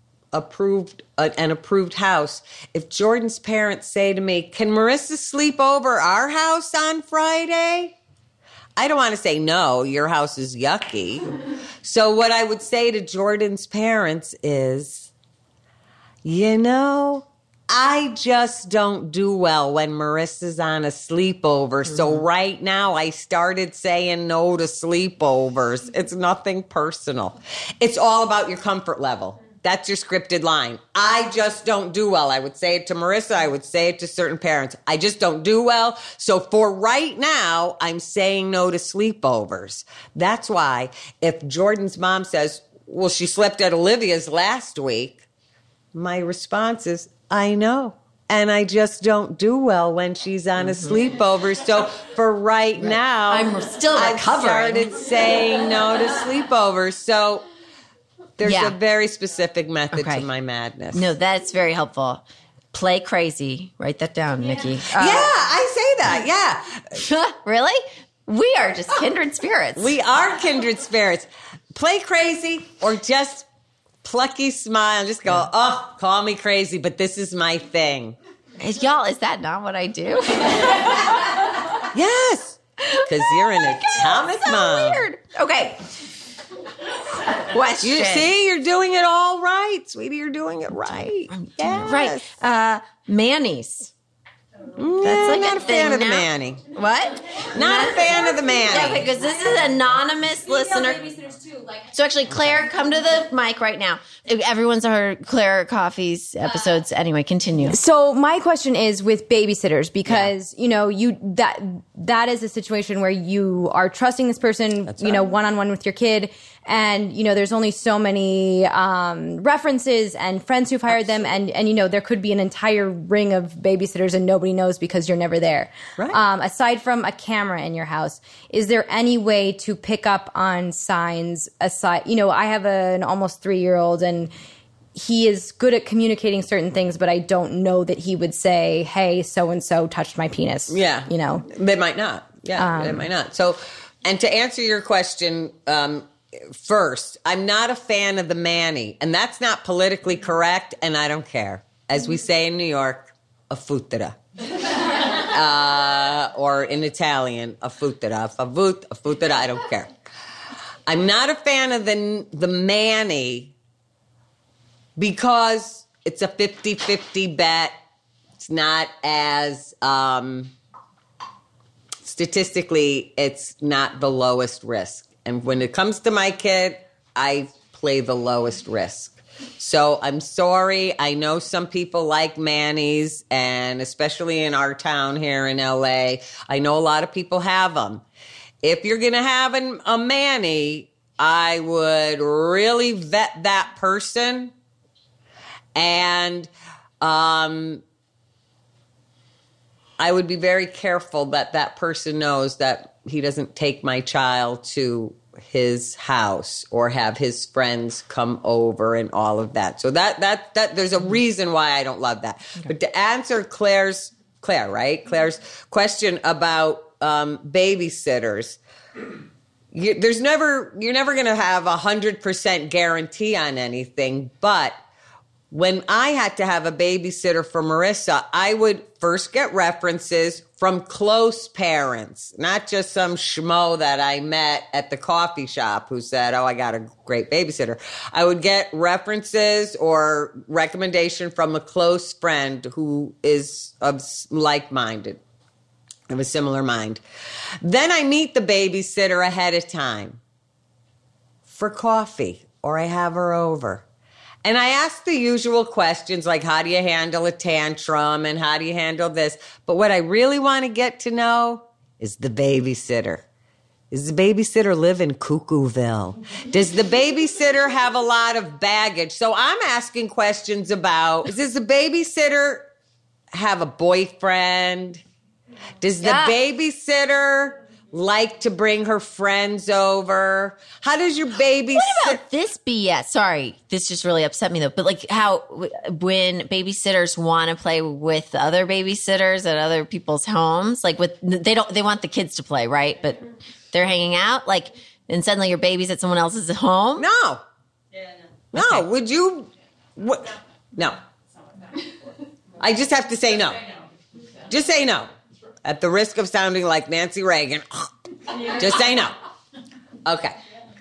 an approved house, if Jordan's parents say to me, can Marissa sleep over our house on Friday? I don't want to say no, your house is yucky. So what I would say to Jordan's parents is, you know, I just don't do well when Marissa's on a sleepover. So right now I started saying no to sleepovers. It's nothing personal. It's all about your comfort level. That's your scripted line. I just don't do well. I would say it to Marissa. I would say it to certain parents. I just don't do well. So for right now, I'm saying no to sleepovers. That's why if Jordan's mom says, well, she slept at Olivia's last week, my response is, I know. And I just don't do well when she's on a sleepover. So for right now, I'm still recovering. I've started saying no to sleepovers. So there's a very specific method to my madness. No, that's very helpful. Play crazy. Write that down, Nikki. I say that. Yeah. Really? We are just kindred spirits. We are kindred spirits. Play crazy or just plucky smile. Just go, oh, call me crazy, but this is my thing. Y'all, is that not what I do? Yes. Because you're an atomic mom. Weird. Okay. Question. You see, you're doing it all right, sweetie. You're doing it right. Yes. Right. Manny's. That's like not a fan thing of the now. Manny. What? Not a fan of the Manny. Yeah, because this is an anonymous listener. Babysitters too. Like, So actually, Claire, come to the mic right now. Everyone's heard Claire Coffey's episodes. Anyway, continue. So my question is with babysitters, because you know that is a situation where you are trusting this person, one-on-one with your kid, and there's only so many references and friends who've hired them, and there could be an entire ring of babysitters and nobody knows because you're never there. Right. Aside from a camera in your house, is there any way to pick up on signs? Aside, I have an almost 3-year-old, and he is good at communicating certain things, but I don't know that he would say, hey, so-and-so touched my penis. Yeah. They might not. Yeah, they might not. So, and to answer your question, first, I'm not a fan of the Manny, and that's not politically correct, and I don't care. As we say in New York, a futtera. Or in Italian, a futtera. A futtera, I don't care. I'm not a fan of the Manny because it's a 50-50 bet. It's not as, statistically, it's not the lowest risk. And when it comes to my kid, I play the lowest risk. So I'm sorry. I know some people like Manny's, and especially in our town here in LA, I know a lot of people have them. If you're going to have a Manny, I would really vet that person. And I I would be very careful that that person knows that he doesn't take my child to his house or have his friends come over and all of that. So that there's a reason why I don't love that. Okay. But to answer Claire, right? Claire's question about babysitters, you're never going to have 100% guarantee on anything. But when I had to have a babysitter for Marissa, I would first get references from close parents, not just some schmo that I met at the coffee shop who said, oh, I got a great babysitter. I would get references or recommendation from a close friend who is of like-minded, of a similar mind. Then I meet the babysitter ahead of time for coffee, or I have her over. And I ask the usual questions like, how do you handle a tantrum and how do you handle this? But what I really want to get to know is the babysitter. Does the babysitter live in Cuckooville? Does the babysitter have a lot of baggage? So I'm asking questions about, does the babysitter have a boyfriend? Does the babysitter like to bring her friends over? How does your baby? What about this BS? Sorry, this just really upset me though. But like how when babysitters want to play with other babysitters at other people's homes, like they want the kids to play, right? But they're hanging out, like, and suddenly your baby's at someone else's home. No. Yeah, no. Okay. Would you? What? No. I just have to say no. Just say no. At the risk of sounding like Nancy Reagan, just say no. Okay.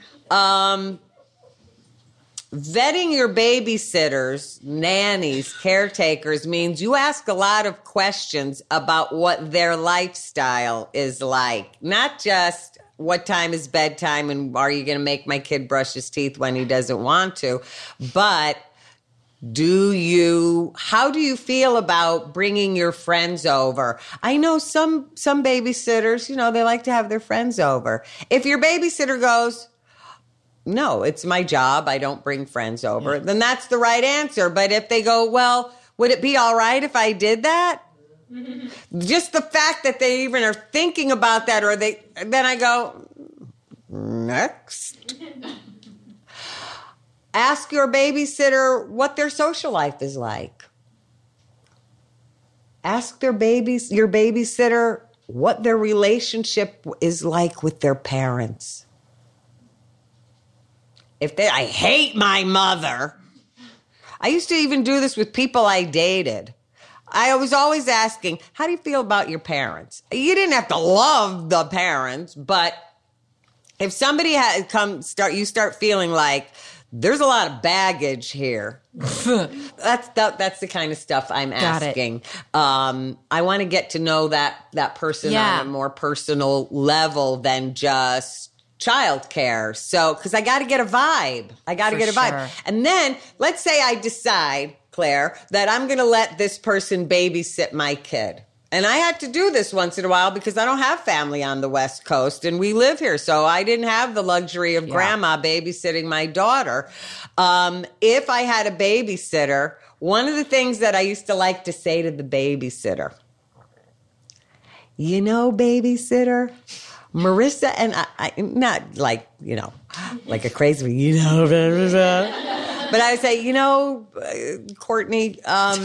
Vetting your babysitters, nannies, caretakers means you ask a lot of questions about what their lifestyle is like. Not just what time is bedtime and are you going to make my kid brush his teeth when he doesn't want to, but how do you feel about bringing your friends over? I know some babysitters, they like to have their friends over. If your babysitter goes, no, it's my job, I don't bring friends over, then that's the right answer. But if they go, well, would it be all right if I did that? Just the fact that they even are thinking about that, then I go, next. Ask your babysitter what their social life is like. Ask your babysitter what their relationship is like with their parents. I hate my mother. I used to even do this with people I dated. I was always asking, how do you feel about your parents? You didn't have to love the parents, but if somebody you start feeling like, there's a lot of baggage here. That's the kind of stuff I'm asking. I want to get to know that person on a more personal level than just childcare. So, because I got to get a vibe. Sure. And then let's say I decide, Claire, that I'm going to let this person babysit my kid. And I had to do this once in a while because I don't have family on the West Coast and we live here. So I didn't have the luxury of grandma babysitting my daughter. If I had a babysitter, one of the things that I used to like to say to the babysitter, babysitter, Marissa and I not like, like a crazy, but I would say, Courtney,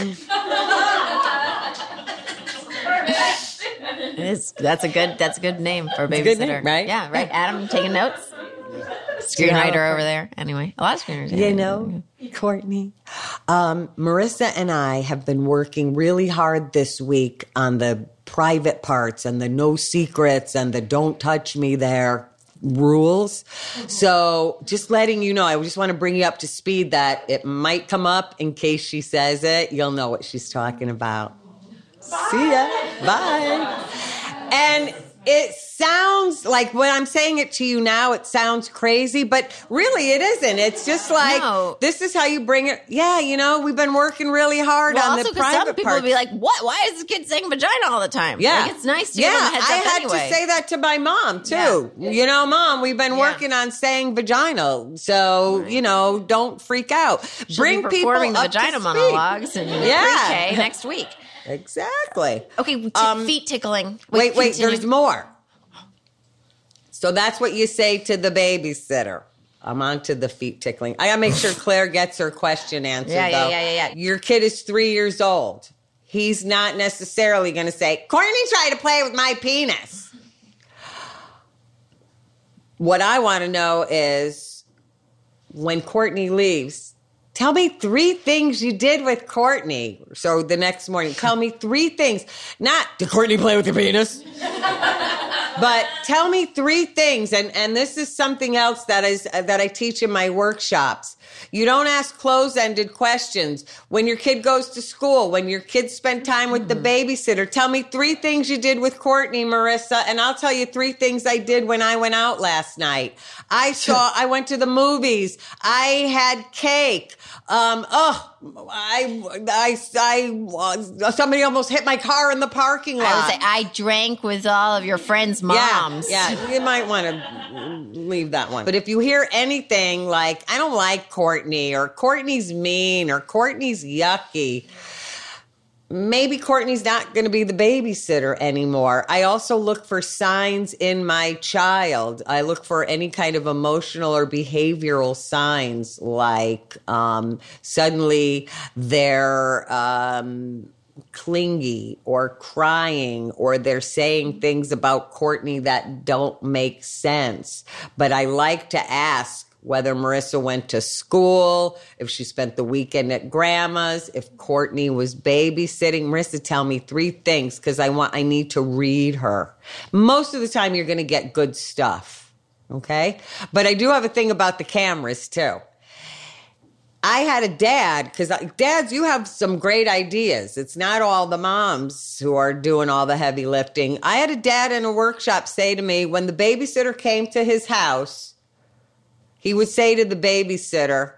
That's a good name for a babysitter, name, right? Yeah, right. Adam, taking notes. Screenwriter over there. Anyway, a lot of screenwriters. Courtney, Marissa and I have been working really hard this week on the private parts and the no secrets and the don't touch me there rules. So just letting you know, I just want to bring you up to speed that it might come up in case she says it. You'll know what she's talking about. Bye. See ya. Bye. And it sounds like when I'm saying it to you now, it sounds crazy, but really it isn't. It's just like, This is how you bring it. Yeah, we've been working really hard on the private parts. Some people would be like, what? Why is this kid saying vagina all the time? Yeah. Like, it's nice to give them a heads up I had anyway. to say that to my mom, too. Yeah. Mom, we've been working on saying vagina. So, don't freak out. She'll be performing the vagina monologues in pre-K next week. Exactly. Okay, feet tickling. Wait, continue. there's more. So that's what you say to the babysitter. I'm on to the feet tickling. I gotta make sure Claire gets her question answered, though. Yeah. Your kid is 3 years old. He's not necessarily gonna say, Courtney tried to play with my penis. What I want to know is, when Courtney leaves, tell me 3 things you did with Courtney. So the next morning, tell me 3 things. Not, did Courtney play with your penis? But tell me 3 things, and this is something else that I teach in my workshops. You don't ask close-ended questions. When your kid goes to school, when your kids spend time with the babysitter, tell me 3 things you did with Courtney, Marissa, and I'll tell you 3 things I did when I went out last night. I went to the movies. I had cake. Somebody almost hit my car in the parking lot. I drank with all of your friends' moms. Yeah, you might want to leave that one. But if you hear anything like, I don't like Courtney, or Courtney's mean, or Courtney's yucky, maybe Courtney's not going to be the babysitter anymore. I also look for signs in my child. I look for any kind of emotional or behavioral signs, like suddenly they're clingy or crying, or they're saying things about Courtney that don't make sense. But I like to ask whether Marissa went to school, if she spent the weekend at grandma's, if Courtney was babysitting. Marissa, tell me 3 things, because I need to read her. Most of the time you're going to get good stuff, okay? But I do have a thing about the cameras too. I had a dad, because dads, you have some great ideas. It's not all the moms who are doing all the heavy lifting. I had a dad in a workshop say to me, when the babysitter came to his house, he would say to the babysitter,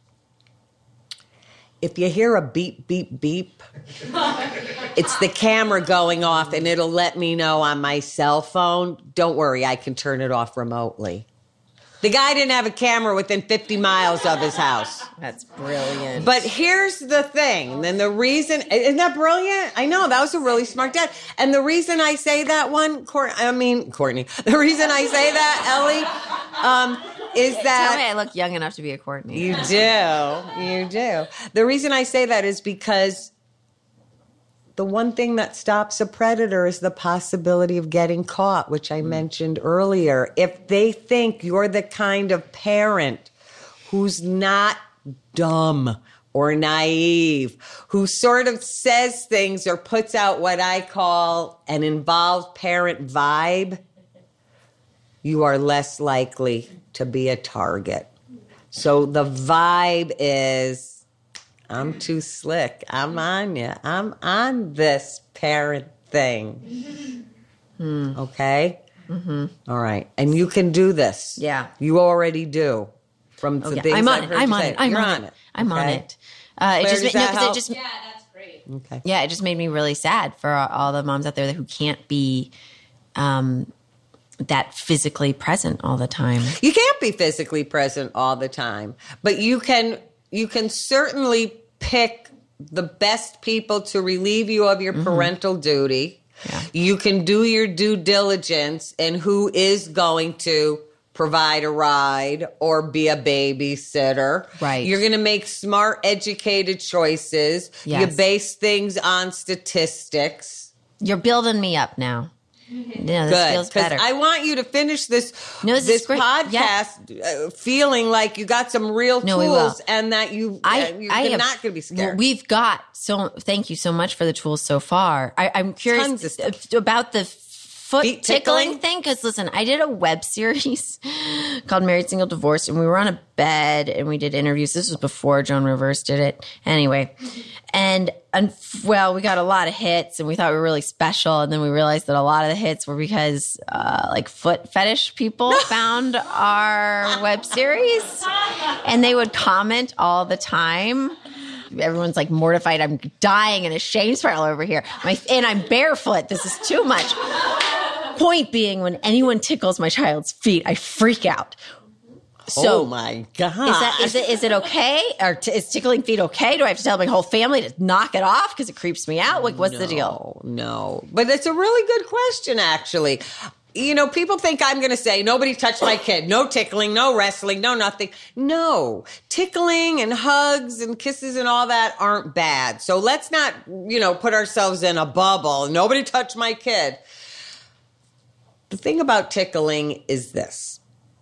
if you hear a beep, beep, beep, it's the camera going off, and it'll let me know on my cell phone. Don't worry, I can turn it off remotely. The guy didn't have a camera within 50 miles of his house. That's brilliant. But here's the thing. And the reason, isn't that brilliant? I know, that was a really smart dad. And the reason I say that one, Courtney. The reason I say that, Ellie, is that... Tell me I look young enough to be a Courtney. You do. The reason I say that is because the one thing that stops a predator is the possibility of getting caught, which I mentioned earlier. If they think you're the kind of parent who's not dumb or naive, who sort of says things or puts out what I call an involved parent vibe, you are less likely to be a target. So the vibe is, I'm too slick. I'm on you. I'm on this parent thing. Okay? Mm-hmm. All right. And you can do this. Yeah. You already do. From the things I'm on I've it. heard I'm you on say. it. I'm You're on it. I'm on Okay? it. Claire, does that help? Yeah, that's great. Okay. Yeah, it just made me really sad for all the moms out there who can't be that physically present all the time. You can't be physically present all the time, but you can certainly pick the best people to relieve you of your parental duty. Yeah. You can do your due diligence in who is going to provide a ride or be a babysitter. Right. You're going to make smart, educated choices. Yes. You base things on statistics. You're building me up now. Yeah, this Good, feels because better. I want you to finish this This is great. podcast feeling like you got some real No, we will. tools and that you're have- not going to be scared. We've got thank you so much for the tools so far. I'm curious Tons of stuff. about the foot Feet tickling tickling? thing, because listen, I did a web series called Married, Single, Divorced, and we were on a bed and we did interviews. This was before Joan Rivers did it. Anyway, and we got a lot of hits and we thought we were really special, and then we realized that a lot of the hits were because like foot fetish people found our web series, and they would comment all the time. Everyone's like mortified. I'm dying in a shame spiral over here. And I'm barefoot. This is too much. Point being, when anyone tickles my child's feet, I freak out. So, oh my God. Is it okay? Or is tickling feet okay? Do I have to tell my whole family to knock it off because it creeps me out? Like, what's the deal? No. But it's a really good question, actually. You know, people think I'm going to say, nobody touched my kid. No tickling, no wrestling, no nothing. No. Tickling and hugs and kisses and all that aren't bad. So let's not, put ourselves in a bubble. Nobody touched my kid. The thing about tickling is this.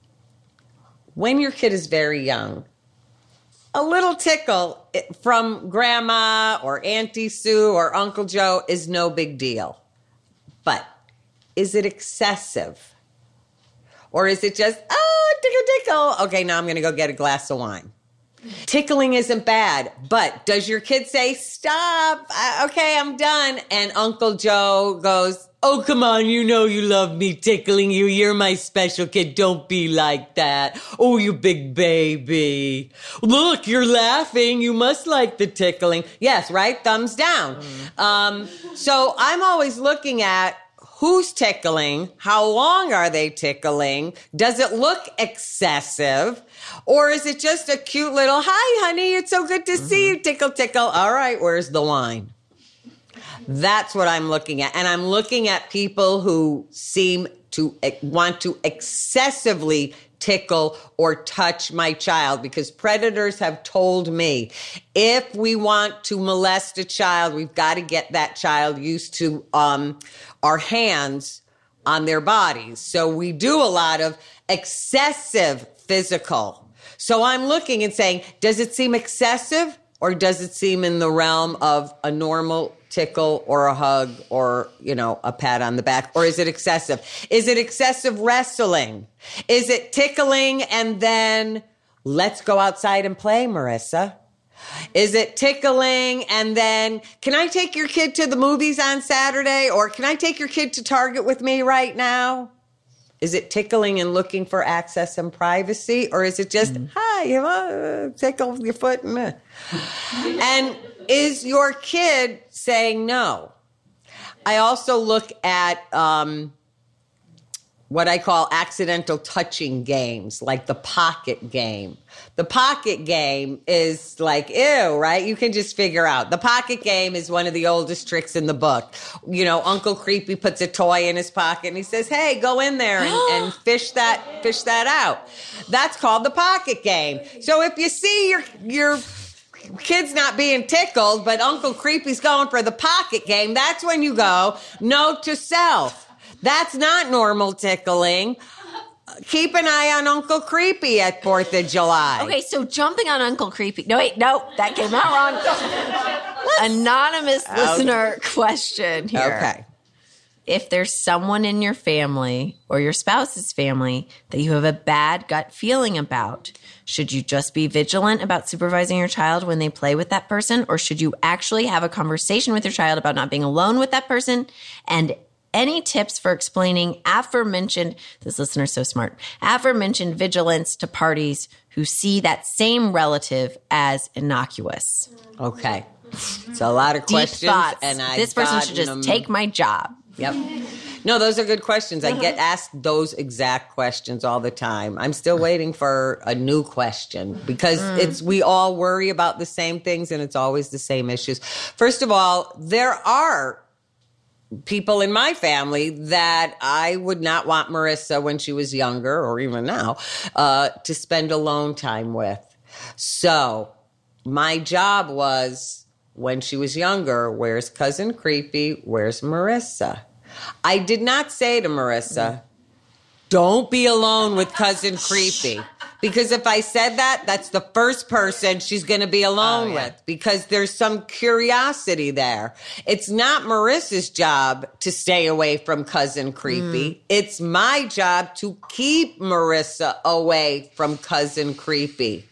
When your kid is very young, a little tickle from Grandma or Auntie Sue or Uncle Joe is no big deal. But is it excessive? Or is it just, tickle? Okay, now I'm going to go get a glass of wine. Tickling isn't bad, but does your kid say, stop, okay, I'm done? And Uncle Joe goes, oh, come on, you love me tickling you. You're my special kid. Don't be like that. Oh, you big baby. Look, you're laughing. You must like the tickling. Yes, right? Thumbs down. So I'm always looking at who's tickling? How long are they tickling? Does it look excessive? Or is it just a cute little, hi, honey, it's so good to see you. Tickle, tickle. All right, where's the wine? That's what I'm looking at. And I'm looking at people who seem to want to excessively tickle or touch my child, because predators have told me if we want to molest a child, we've got to get that child used to our hands on their bodies. So we do a lot of excessive physical. So I'm looking and saying, does it seem excessive, or does it seem in the realm of a normal tickle or a hug or, a pat on the back? Or is it excessive? Is it excessive wrestling? Is it tickling and then let's go outside and play, Marissa? Is it tickling and then, can I take your kid to the movies on Saturday? Or can I take your kid to Target with me right now? Is it tickling and looking for access and privacy? Or is it just, hi, tickle your foot? And is your kid saying no? I also look at what I call accidental touching games, like the pocket game. The pocket game is like, ew, right? You can just figure out. The pocket game is one of the oldest tricks in the book. Uncle Creepy puts a toy in his pocket and he says, hey, go in there and fish that out. That's called the pocket game. So if you see your kid's not being tickled, but Uncle Creepy's going for the pocket game, that's when you go, note to self. That's not normal tickling. Keep an eye on Uncle Creepy at 4th of July. Okay, so jumping on Uncle Creepy. No, that came out wrong. Anonymous listener question here. Okay. If there's someone in your family or your spouse's family that you have a bad gut feeling about, should you just be vigilant about supervising your child when they play with that person? Or should you actually have a conversation with your child about not being alone with that person? And any tips for explaining aforementioned, this listener's so smart, aforementioned vigilance to parties who see that same relative as innocuous? Okay. It's a lot of questions. Deep thoughts. And this person should just take my job. Yep. No, those are good questions. I get asked those exact questions all the time. I'm still waiting for a new question because we all worry about the same things and it's always the same issues. First of all, there are people in my family that I would not want Marissa when she was younger or even now to spend alone time with. So my job was, when she was younger, where's Cousin Creepy? Where's Marissa? I did not say to Marissa, don't be alone with Cousin Creepy. Because if I said that, that's the first person she's going to be alone with, because there's some curiosity there. It's not Marissa's job to stay away from Cousin Creepy. It's my job to keep Marissa away from Cousin Creepy.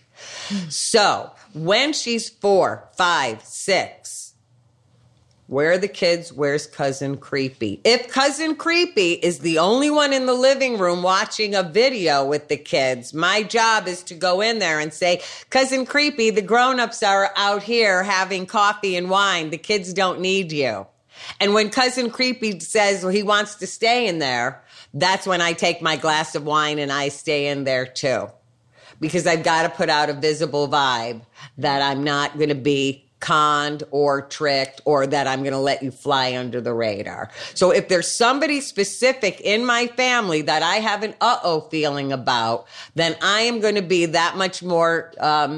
So when she's 4, 5, 6, where are the kids? Where's Cousin Creepy? If Cousin Creepy is the only one in the living room watching a video with the kids, my job is to go in there and say, Cousin Creepy, the grown-ups are out here having coffee and wine. The kids don't need you. And when Cousin Creepy says he wants to stay in there, that's when I take my glass of wine and I stay in there too. because I've got to put out a visible vibe that I'm not going to be conned or tricked or that I'm going to let you fly under the radar. So if there's somebody specific in my family that I have an feeling about, then I am going to be that much more,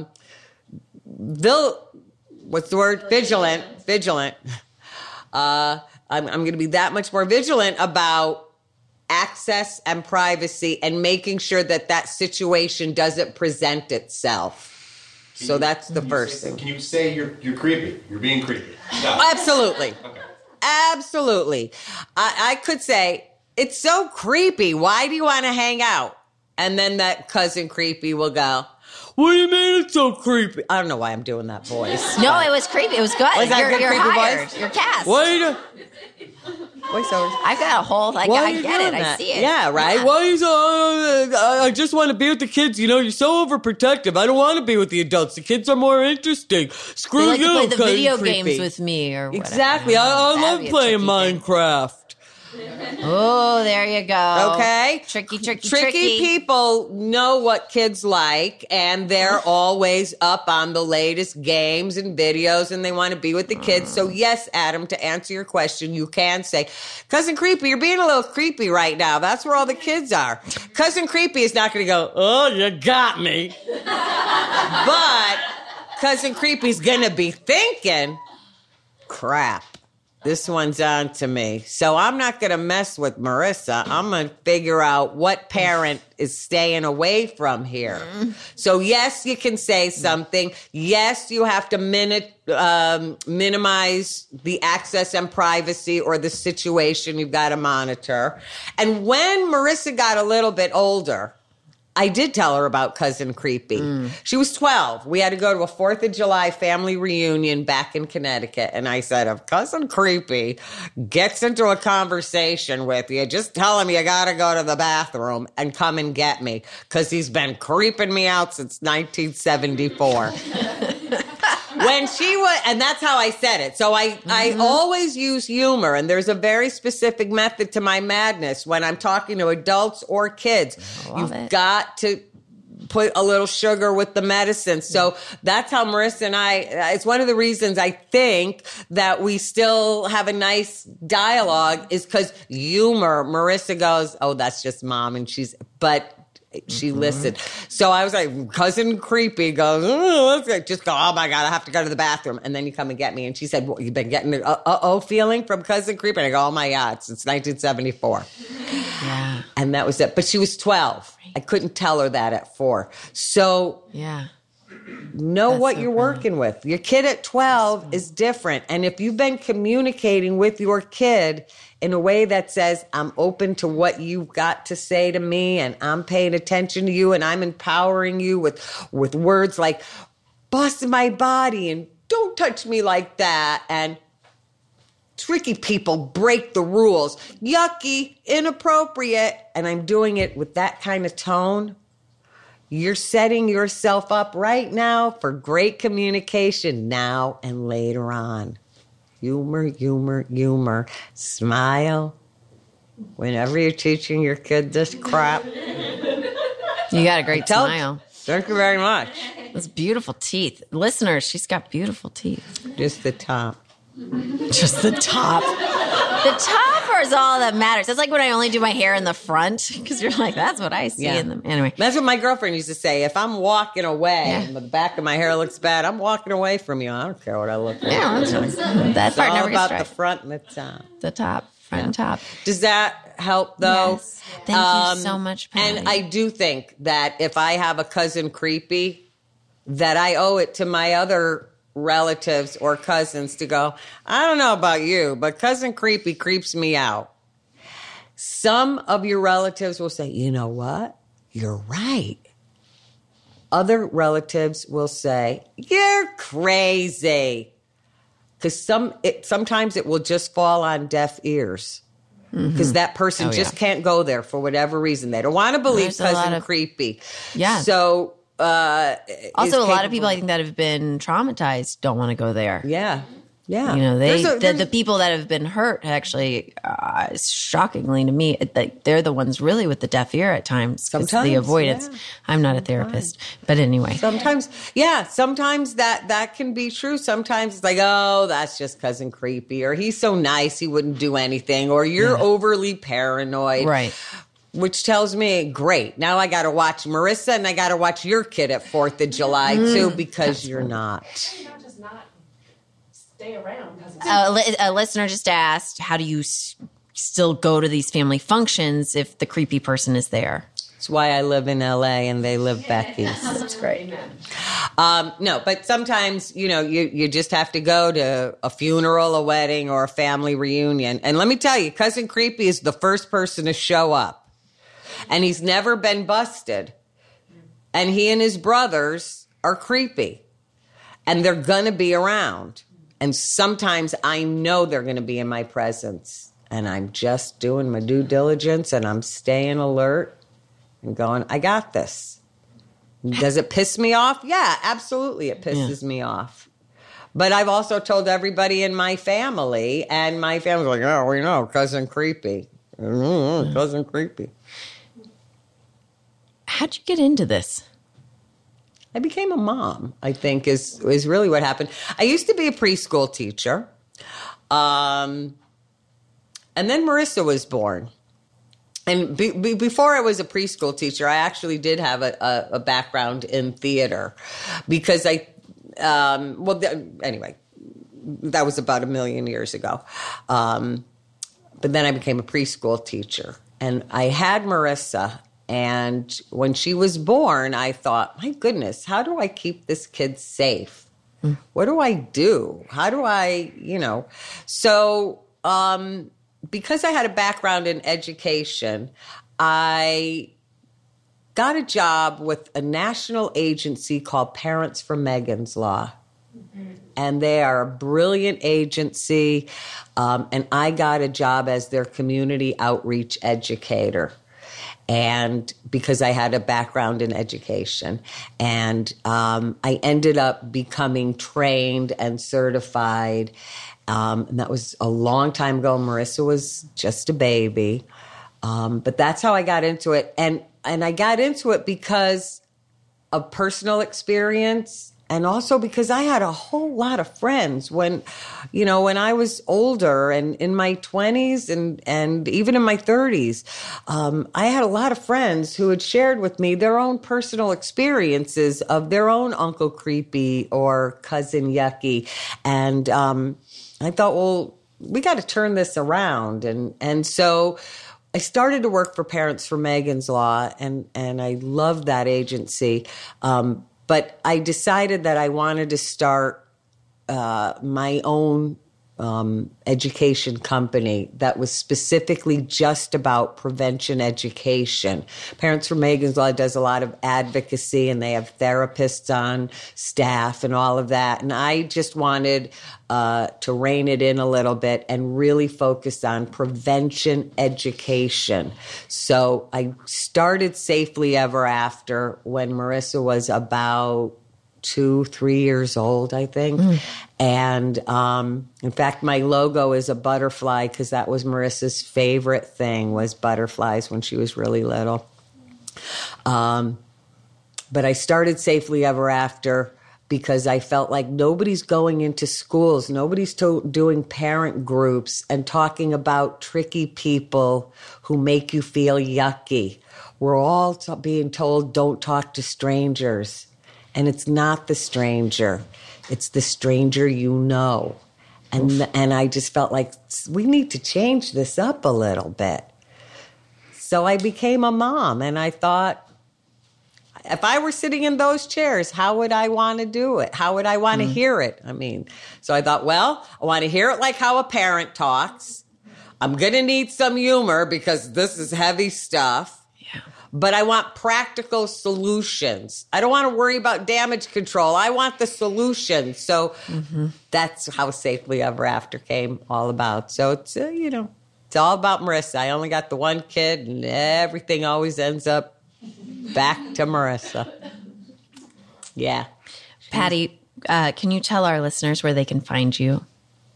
Vigilant. I'm going to be that much more vigilant about access and privacy and making sure that situation doesn't present itself. So that's the first thing. Can you say you're creepy? You're being creepy. No. Absolutely. Okay. Absolutely. I could say, it's so creepy. Why do you want to hang out? And then that cousin creepy will go, what do you mean it's so creepy? I don't know why I'm doing that voice. No, it was creepy. It was good. Was that you're good creepy hired. voice? You're cast. Voiceovers. I've got a whole, I get it. I see it. Yeah, right? Yeah. Why is I just want to be with the kids. You know, you're so overprotective. I don't want to be with the adults. The kids are more interesting. Screw They like you, to play the video creepy. games with me or whatever. Exactly. I That'd love be a playing tricky thing. Minecraft. Oh, there you go. Okay. Tricky. Tricky people know what kids like, and they're always up on the latest games and videos, and they want to be with the kids. So yes, Adam, to answer your question, you can say, Cousin Creepy, you're being a little creepy right now. That's where all the kids are. Cousin Creepy is not going to go, oh, you got me. But Cousin Creepy's going to be thinking, crap. This one's on to me. So I'm not going to mess with Marissa. I'm going to figure out what parent is staying away from here. So yes, you can say something. Yes, you have to minimize the access and privacy or the situation you've got to monitor. And when Marissa got a little bit older, I did tell her about Cousin Creepy. She was 12. We had to go to a 4th of July family reunion back in Connecticut. And I said, if Cousin Creepy gets into a conversation with you, just tell him you got to go to the bathroom and come and get me, because he's been creeping me out since 1974. When she was, and that's how I said it. So I always use humor, and there's a very specific method to my madness when I'm talking to adults or kids. You've got to put a little sugar with the medicine. So that's how Marissa and it's one of the reasons I think that we still have a nice dialogue is because humor. Marissa goes, oh, that's just mom. And she listened. So I was like, Cousin Creepy goes, just go, oh my God, I have to go to the bathroom. And then you come and get me. And she said, well, you've been getting the feeling from Cousin Creepy? And I go, oh my God, since 1974. Yeah. And that was it. But she was 12. I couldn't tell her that at 4. So know what you're working with. Your kid at 12 is different. And if you've been communicating with your kid in a way that says, I'm open to what you've got to say to me, and I'm paying attention to you, and I'm empowering you with words like, bust my body, and don't touch me like that, and tricky people break the rules, yucky, inappropriate, and I'm doing it with that kind of tone, you're setting yourself up right now for great communication now and later on. Humor. Smile. Whenever you're teaching your kid this crap. You got a great smile. Thank you very much. Those beautiful teeth. Listeners, she's got beautiful teeth. Just the top. Just the top. The top is all that matters. It's like when I only do my hair in the front, because you're like, that's what I see in them. Anyway. That's what my girlfriend used to say. If I'm walking away and the back of my hair looks bad, I'm walking away from you. I don't care what I look like. Yeah, that part never gets about the front and the top. The top. Front and top. Does that help, though? Yes. Thank you so much, Patty. And I do think that if I have a Cousin Creepy, that I owe it to my other relatives or cousins to go, I don't know about you, but Cousin Creepy creeps me out. Some of your relatives will say, you know what? You're right. Other relatives will say, you're crazy. Because sometimes it will just fall on deaf ears. Because that person just can't go there for whatever reason. They don't want to believe Cousin Creepy. Yeah. So also, a lot of people I think that have been traumatized don't want to go there. Yeah. Yeah. You know, There's the people that have been hurt actually, shockingly to me, they're the ones really with the deaf ear at times. Sometimes, the avoidance. yeah. I'm not a therapist, but anyway. Sometimes that can be true. Sometimes it's like, oh, that's just cousin creepy, or he's so nice he wouldn't do anything, or you're overly paranoid. Right. Which tells me, great, now I got to watch Marissa and I got to watch your kid at 4th of July too, because you're not. Just not stay around. A listener just asked, how do you still go to these family functions if the creepy person is there? That's why I live in LA and they live Becky's. That's great. No, but sometimes, you just have to go to a funeral, a wedding, or a family reunion. And let me tell you, Cousin Creepy is the first person to show up. And he's never been busted. And he and his brothers are creepy. And they're going to be around. And sometimes I know they're going to be in my presence. And I'm just doing my due diligence and I'm staying alert and going, I got this. Does it piss me off? Yeah, absolutely it pisses me off. But I've also told everybody in my family, and my family's like, oh, we know, Cousin Creepy. Cousin Creepy. How'd you get into this? I became a mom, I think, is really what happened. I used to be a preschool teacher. And then Marissa was born. And before I was a preschool teacher, I actually did have a background in theater. Because anyway, that was about 1 million years ago. But then I became a preschool teacher. And I had Marissa. And when she was born, I thought, my goodness, how do I keep this kid safe? What do I do? How do I, So because I had a background in education, I got a job with a national agency called Parents for Megan's Law. And they are a brilliant agency. And I got a job as their community outreach educator. And because I had a background in education. And I ended up becoming trained and certified. And that was a long time ago. Marissa was just a baby. But that's how I got into it. And I got into it because of personal experience. And also because I had a whole lot of friends when I was older and in my 20s and even in my 30s, I had a lot of friends who had shared with me their own personal experiences of their own Uncle Creepy or Cousin Yucky. And I thought, well, we got to turn this around. And so I started to work for Parents for Megan's Law, and I loved that agency. But I decided that I wanted to start my own education company that was specifically just about prevention education. Parents for Megan's Law does a lot of advocacy, and they have therapists on staff and all of that. And I just wanted to rein it in a little bit and really focus on prevention education. So I started Safely Ever After when Marissa was about 2-3 years old, I think. And in fact, my logo is a butterfly because that was Marissa's favorite thing, was butterflies when she was really little. But I started Safely Ever After because I felt like nobody's going into schools, nobody's doing parent groups and talking about tricky people who make you feel yucky. We're all being told, don't talk to strangers. And it's not the stranger. It's the stranger you know. And I just felt like we need to change this up a little bit. So I became a mom, and I thought, if I were sitting in those chairs, how would I want to do it? How would I want to hear it? So I thought, well, I want to hear it like how a parent talks. I'm going to need some humor because this is heavy stuff. But I want practical solutions. I don't want to worry about damage control. I want the solution. So that's how Safely Ever After came all about. So it's, it's all about Marissa. I only got the one kid, and everything always ends up back to Marissa. Yeah. Patty, can you tell our listeners where they can find you?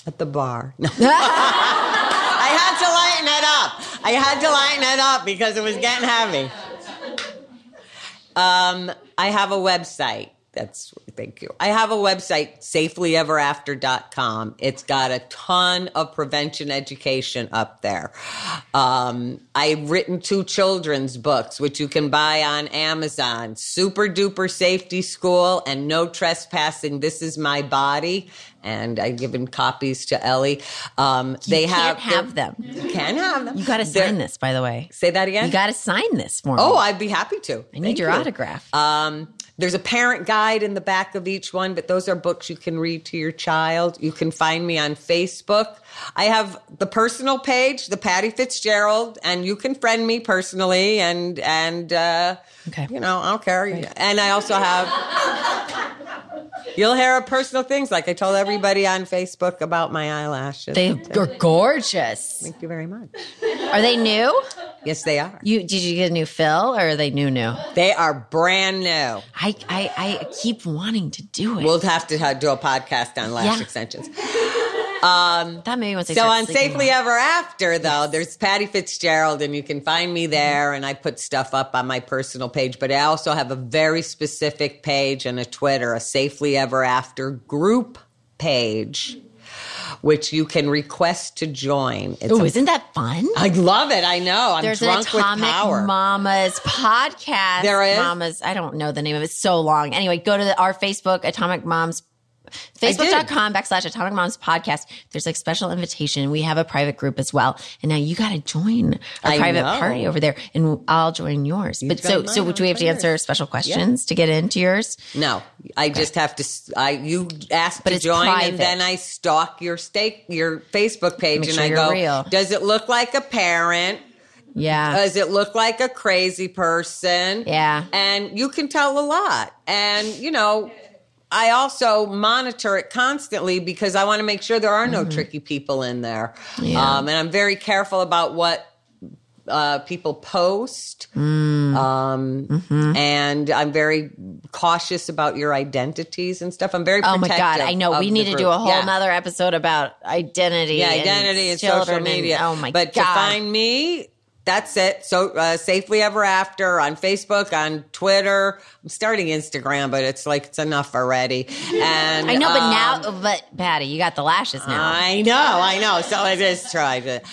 At the bar. No. I had to lighten it up because it was getting heavy. I have a website. Thank you. I have a website, safelyeverafter.com. It's got a ton of prevention education up there. I've written 2 children's books, which you can buy on Amazon. Super Duper Safety School and No Trespassing. This Is My Body. And I've given copies to Ellie. They can't have them. You can have them. You got to sign this, by the way. Say that again? You got to sign this for me. Oh, I'd be happy to. I need your autograph. There's a parent guide in the back of each one, but those are books you can read to your child. You can find me on Facebook. I have the personal page, the Patty Fitzgerald, and you can friend me personally. And okay. You know, I don't care. Right. And I also have... You'll hear personal things like I told everybody on Facebook about my eyelashes. They're gorgeous. Thank you very much. Are they new? Yes, they are. Did you get a new fill, or are they new? They are brand new. I keep wanting to do it. We'll have to do a podcast on lash extensions. That maybe once I so start on sleeping Safely Ever After, though, there's Patty Fitzgerald, and you can find me there, and I put stuff up on my personal page, but I also have a very specific page and a Twitter, a Safely Ever After group page, which you can request to join. Oh, isn't that fun? I love it. I know. There's drunk an Atomic with power. Mamas podcast. There is? Mamas, I don't know the name of it. It's so long. Anyway, go to our Facebook, Atomic Moms Facebook.com/Atomic Moms Podcast. There's like special invitation. We have a private group as well. And now you got to join our private party over there, and I'll join yours. But so do we have to answer special questions to get into yours? No, I just have to, you ask to join private. And then I stalk your Facebook page and I go, real. Does it look like a parent? Yeah. Does it look like a crazy person? Yeah. And you can tell a lot. And, you know, I also monitor it constantly because I want to make sure there are no tricky people in there. Yeah. And I'm very careful about what people post. And I'm very cautious about your identities and stuff. I'm very protective. Oh my God, I know. We need to do a whole nother episode about identity. Yeah, identity and social media. Oh my God. But to find me... That's it. So Safely Ever After on Facebook, on Twitter. I'm starting Instagram, but it's enough already. And I know, but Patty, you got the lashes now. I know. So I just tried to,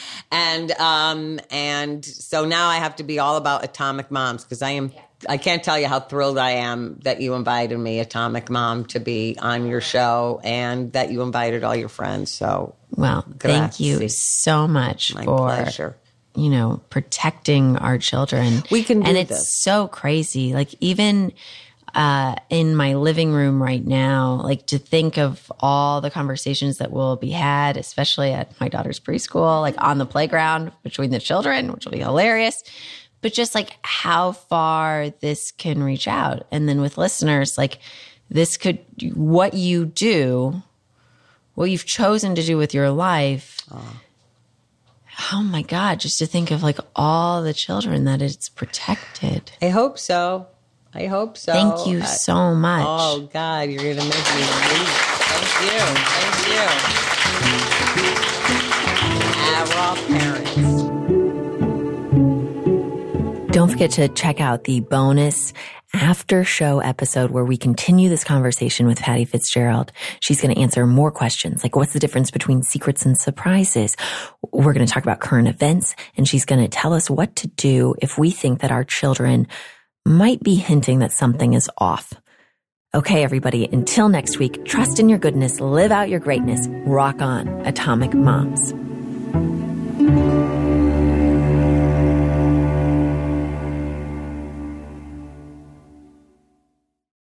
and so now I have to be all about Atomic Moms because I can't tell you how thrilled I am that you invited me, Atomic Mom, to be on your show and that you invited all your friends. So thank you so much My for pleasure. You know, protecting our children. We can do and this. It's so crazy. Like even in my living room right now, like to think of all the conversations that will be had, especially at my daughter's preschool, like on the playground between the children, which will be hilarious. But just like how far this can reach out. And then with listeners, like this could, what you do, what you've chosen to do with your life. Oh my God, just to think of like all the children that it's protected. I hope so. Thank you so much. Oh God, you're going to make me weep. Thank you. We're all parents. Don't forget to check out the bonus after show episode where we continue this conversation with Patty Fitzgerald. She's going to answer more questions like what's the difference between secrets and surprises? We're going to talk about current events, and she's going to tell us what to do if we think that our children might be hinting that something is off. Okay, everybody, until next week, trust in your goodness, live out your greatness, rock on, Atomic Moms.